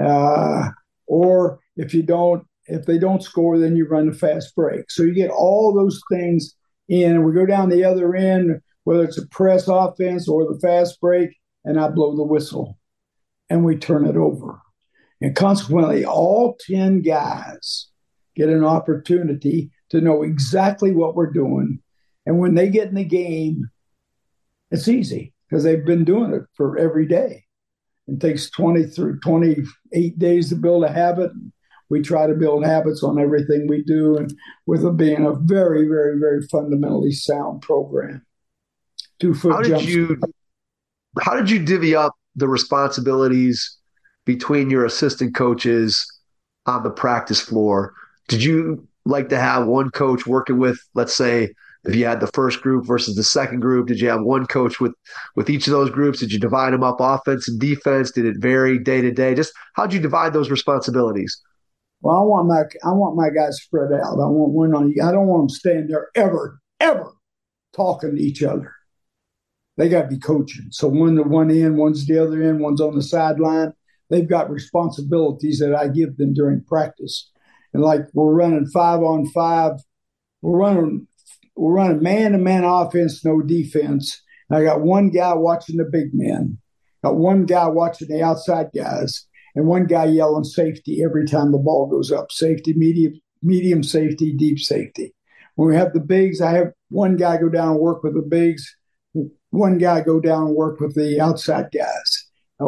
Or if they don't score, then you run the fast break. So you get all those things in, and we go down the other end, whether it's a press offense or the fast break, and I blow the whistle, and we turn it over. And consequently, all 10 guys get an opportunity to know exactly what we're doing. And when they get in the game, it's easy because they've been doing it for every day. It takes 28 days to build a habit. We try to build habits on everything we do, and with it being a very, very, very fundamentally sound program. 2-foot jumps. How did you divvy up the responsibilities between your assistant coaches on the practice floor? Did you like to have one coach working with, let's say, if you had the first group versus the second group, did you have one coach with each of those groups? Did you divide them up offense and defense? Did it vary day to day? Just how'd you divide those responsibilities? Well, I want my guys spread out. I don't want them staying there ever talking to each other. They got to be coaching. So one to one end, one's the other end, one's on the sideline. They've got responsibilities that I give them during practice. And like we're running 5-on-5, we're running man-to-man offense, no defense. And I got one guy watching the big men, got one guy watching the outside guys, and one guy yelling safety every time the ball goes up. Safety, medium safety, deep safety. When we have the bigs, I have one guy go down and work with the bigs, one guy go down and work with the outside guys.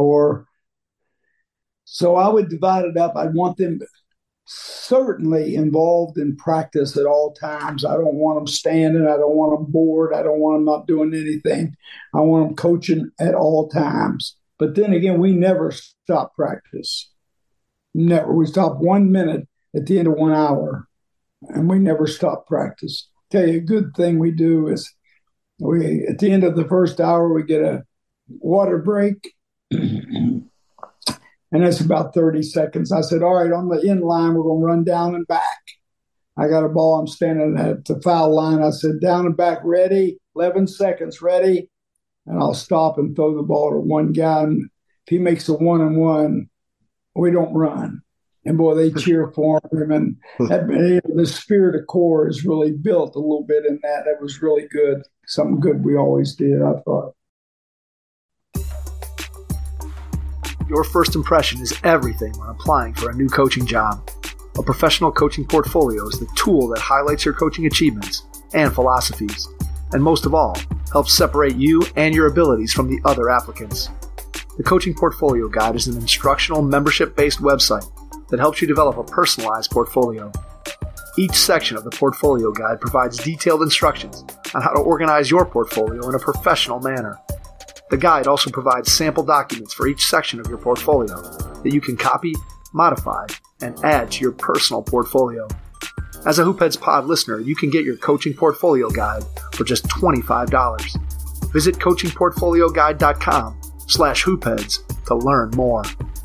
So I would divide it up. I'd want them certainly involved in practice at all times. I don't want them standing. I don't want them bored. I don't want them not doing anything. I want them coaching at all times. But then again, we never stop practice. Never. We stop 1 minute at the end of 1 hour, and we never stop practice. Tell you, a good thing we do is at the end of the first hour, we get a water break. And that's about 30 seconds. I said, all right, on the end line, we're going to run down and back. I got a ball. I'm standing at the foul line. I said, down and back, ready, 11 seconds, ready. And I'll stop and throw the ball to one guy. And if he makes a 1-on-1, we don't run. And, boy, they cheer for him. And the spirit of corps is really built a little bit in that. That was really good. Something good we always did, I thought. Your first impression is everything when applying for a new coaching job. A professional coaching portfolio is the tool that highlights your coaching achievements and philosophies, and most of all, helps separate you and your abilities from the other applicants. The Coaching Portfolio Guide is an instructional, membership-based website that helps you develop a personalized portfolio. Each section of the Portfolio Guide provides detailed instructions on how to organize your portfolio in a professional manner. The guide also provides sample documents for each section of your portfolio that you can copy, modify, and add to your personal portfolio. As a Hoopheads Pod listener, you can get your Coaching Portfolio Guide for just $25. Visit coachingportfolioguide.com/hoopheads to learn more.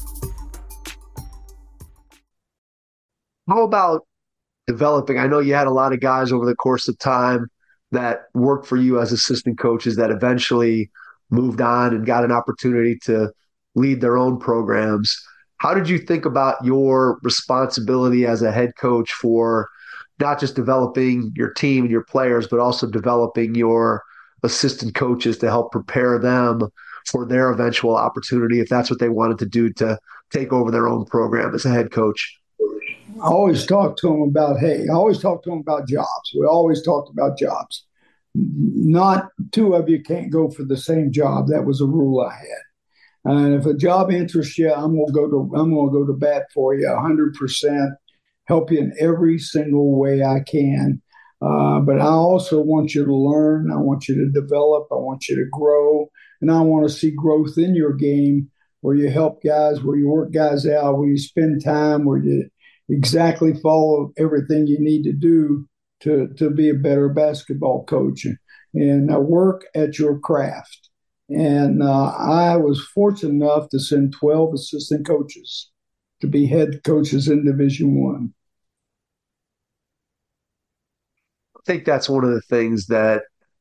How about developing? I know you had a lot of guys over the course of time that worked for you as assistant coaches that eventually moved on and got an opportunity to lead their own programs. How did you think about your responsibility as a head coach for not just developing your team and your players, but also developing your assistant coaches to help prepare them for their eventual opportunity, if that's what they wanted to do, to take over their own program as a head coach? I always talked to them about jobs. We always talked about jobs. Not two of you can't go for the same job. That was a rule I had. And if a job interests you, I'm gonna go to bat for you 100%. Help you in every single way I can. But I also want you to learn. I want you to develop. I want you to grow. And I want to see growth in your game where you help guys, where you work guys out, where you spend time, where you exactly follow everything you need to do to be a better basketball coach and work at your craft. And I was fortunate enough to send 12 assistant coaches to be head coaches in Division I. I think that's one of the things that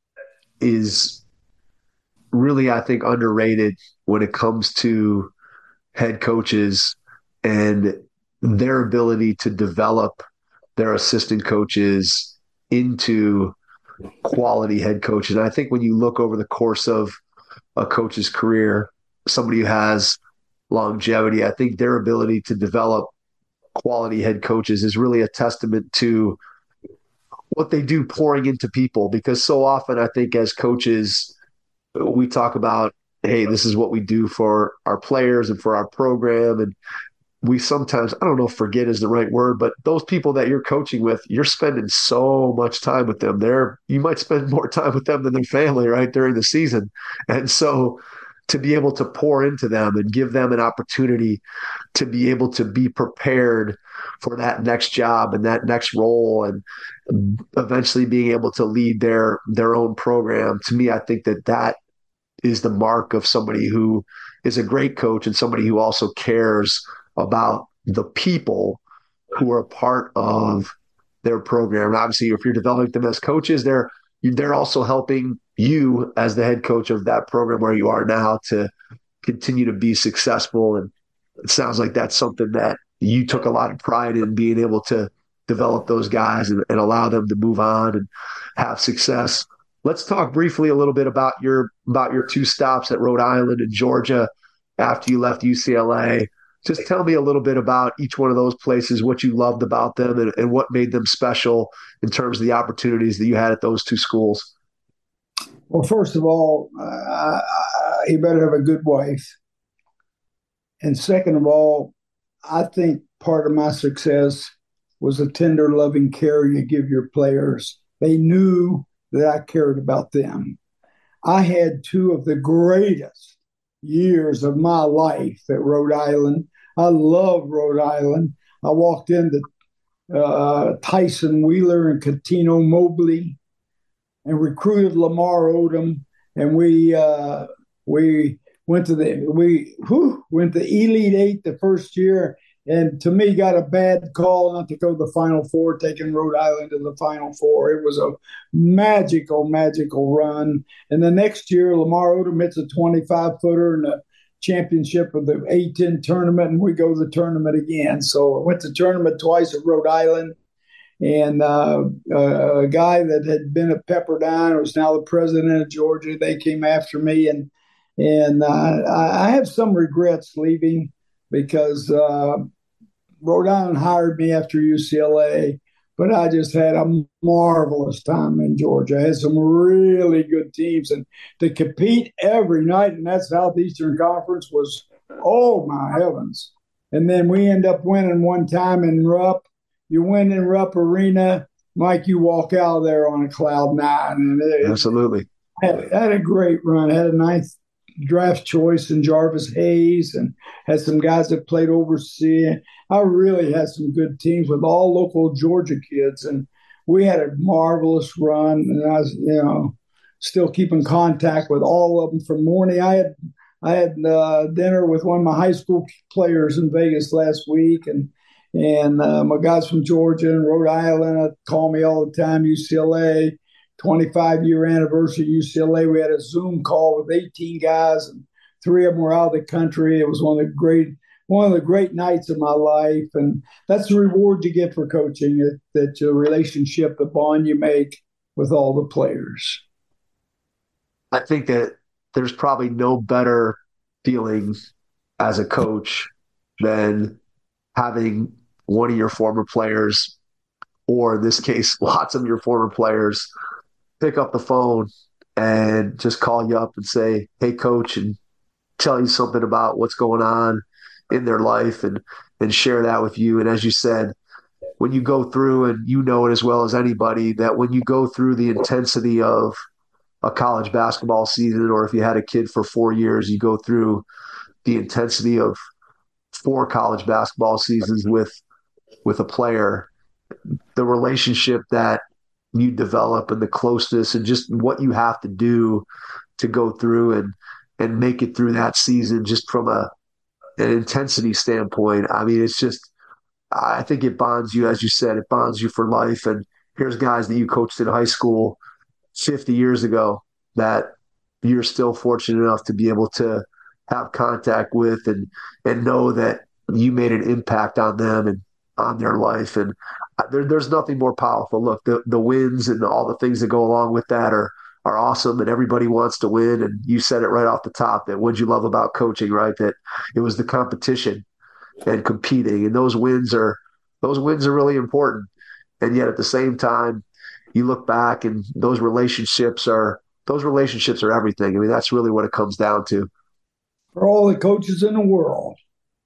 is really, I think, underrated when it comes to head coaches and their ability to develop their assistant coaches into quality head coaches. And I think when you look over the course of a coach's career, somebody who has longevity, I think their ability to develop quality head coaches is really a testament to what they do pouring into people. Because so often I think as coaches, we talk about, hey, this is what we do for our players and for our program. And we sometimes, I don't know if forget is the right word, but those people that you're coaching with, you're spending so much time with them. You might spend more time with them than their family, right, during the season. And so to be able to pour into them and give them an opportunity to be able to be prepared for that next job and that next role and eventually being able to lead their own program, to me, I think that is the mark of somebody who is a great coach and somebody who also cares about the people who are a part of their program. And obviously, if you're developing them as coaches, they're also helping you as the head coach of that program where you are now to continue to be successful. And it sounds like that's something that you took a lot of pride in, being able to develop those guys and allow them to move on and have success. Let's talk briefly a little bit about your two stops at Rhode Island and Georgia after you left UCLA. Just tell me a little bit about each one of those places, what you loved about them and what made them special in terms of the opportunities that you had at those two schools. Well, first of all, you better have a good wife. And second of all, I think part of my success was the tender, loving care you give your players. They knew that I cared about them. I had two of the greatest years of my life at Rhode Island. I love Rhode Island. I walked into Tyson Wheeler and Catino Mobley and recruited Lamar Odom, and we went to the Elite Eight the first year, and to me got a bad call not to go to the Final Four, taking Rhode Island to the Final Four. It was a magical run. And the next year, Lamar Odom hits a 25-footer in the championship of the A10 tournament, and we go to the tournament again. So I went to the tournament twice at Rhode Island. And a guy that had been at Pepperdine was now the president of Georgia. They came after me, and I have some regrets leaving because Rhode Island hired me after UCLA, but I just had a marvelous time in Georgia. I had some really good teams, and to compete every night in that Southeastern Conference was, oh my heavens. And then we end up winning one time in Rupp. You win in Rupp Arena, Mike, you walk out of there on a cloud nine. And Absolutely. Had a great run. Had a ninth draft choice in Jarvis Hayes, and had some guys that played overseas. I really had some good teams with all local Georgia kids, and we had a marvelous run. And I was, still keeping contact with all of them from morning. I had dinner with one of my high school players in Vegas last week, and my guys from Georgia and Rhode Island call me all the time. UCLA. 25-year anniversary of UCLA. We had a Zoom call with 18 guys, and 3 of them were out of the country. It was one of the great nights of my life, and that's the reward you get for coaching. That your relationship, the bond you make with all the players. I think that there's probably no better feeling as a coach than having one of your former players, or in this case, lots of your former players, pick up the phone and just call you up and say, hey, coach, and tell you something about what's going on in their life and share that with you. And as you said, when you go through, and you know it as well as anybody, that when you go through the intensity of a college basketball season, or if you had a kid for 4 years, you go through the intensity of 4 college basketball seasons with a player, the relationship that you develop and the closeness and just what you have to do to go through and make it through that season, just from an intensity standpoint. I mean, it's just, I think it bonds you, as you said, it bonds you for life. And here's guys that you coached in high school 50 years ago that you're still fortunate enough to be able to have contact with and know that you made an impact on them and on their life. And there's nothing more powerful. Look, the wins and all the things that go along with that are awesome, and everybody wants to win. And you said it right off the top, that what'd you love about coaching, right? That it was the competition and competing, and those wins are really important. And yet at the same time, you look back and those relationships are everything. I mean, that's really what it comes down to. For all the coaches in the world,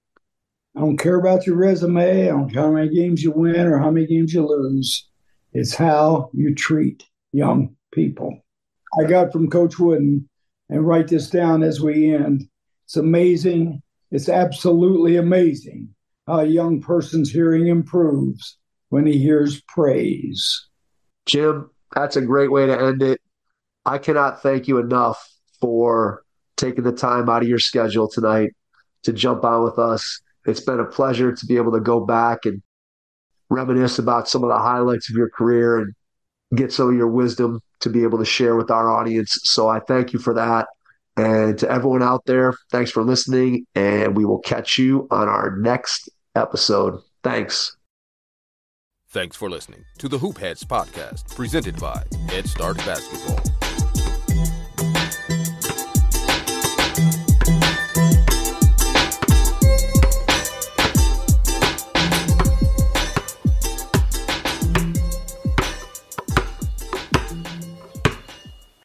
I don't care about your resume. I don't care how many games you win or how many games you lose. It's how you treat young people. I got from Coach Wooden, and write this down as we end. It's amazing. It's absolutely amazing how a young person's hearing improves when he hears praise. Jim, that's a great way to end it. I cannot thank you enough for taking the time out of your schedule tonight to jump on with us. It's been a pleasure to be able to go back and reminisce about some of the highlights of your career and get some of your wisdom to be able to share with our audience. So I thank you for that. And to everyone out there, thanks for listening, and we will catch you on our next episode. Thanks. Thanks for listening to the Hoop Heads podcast, presented by Head Start Basketball.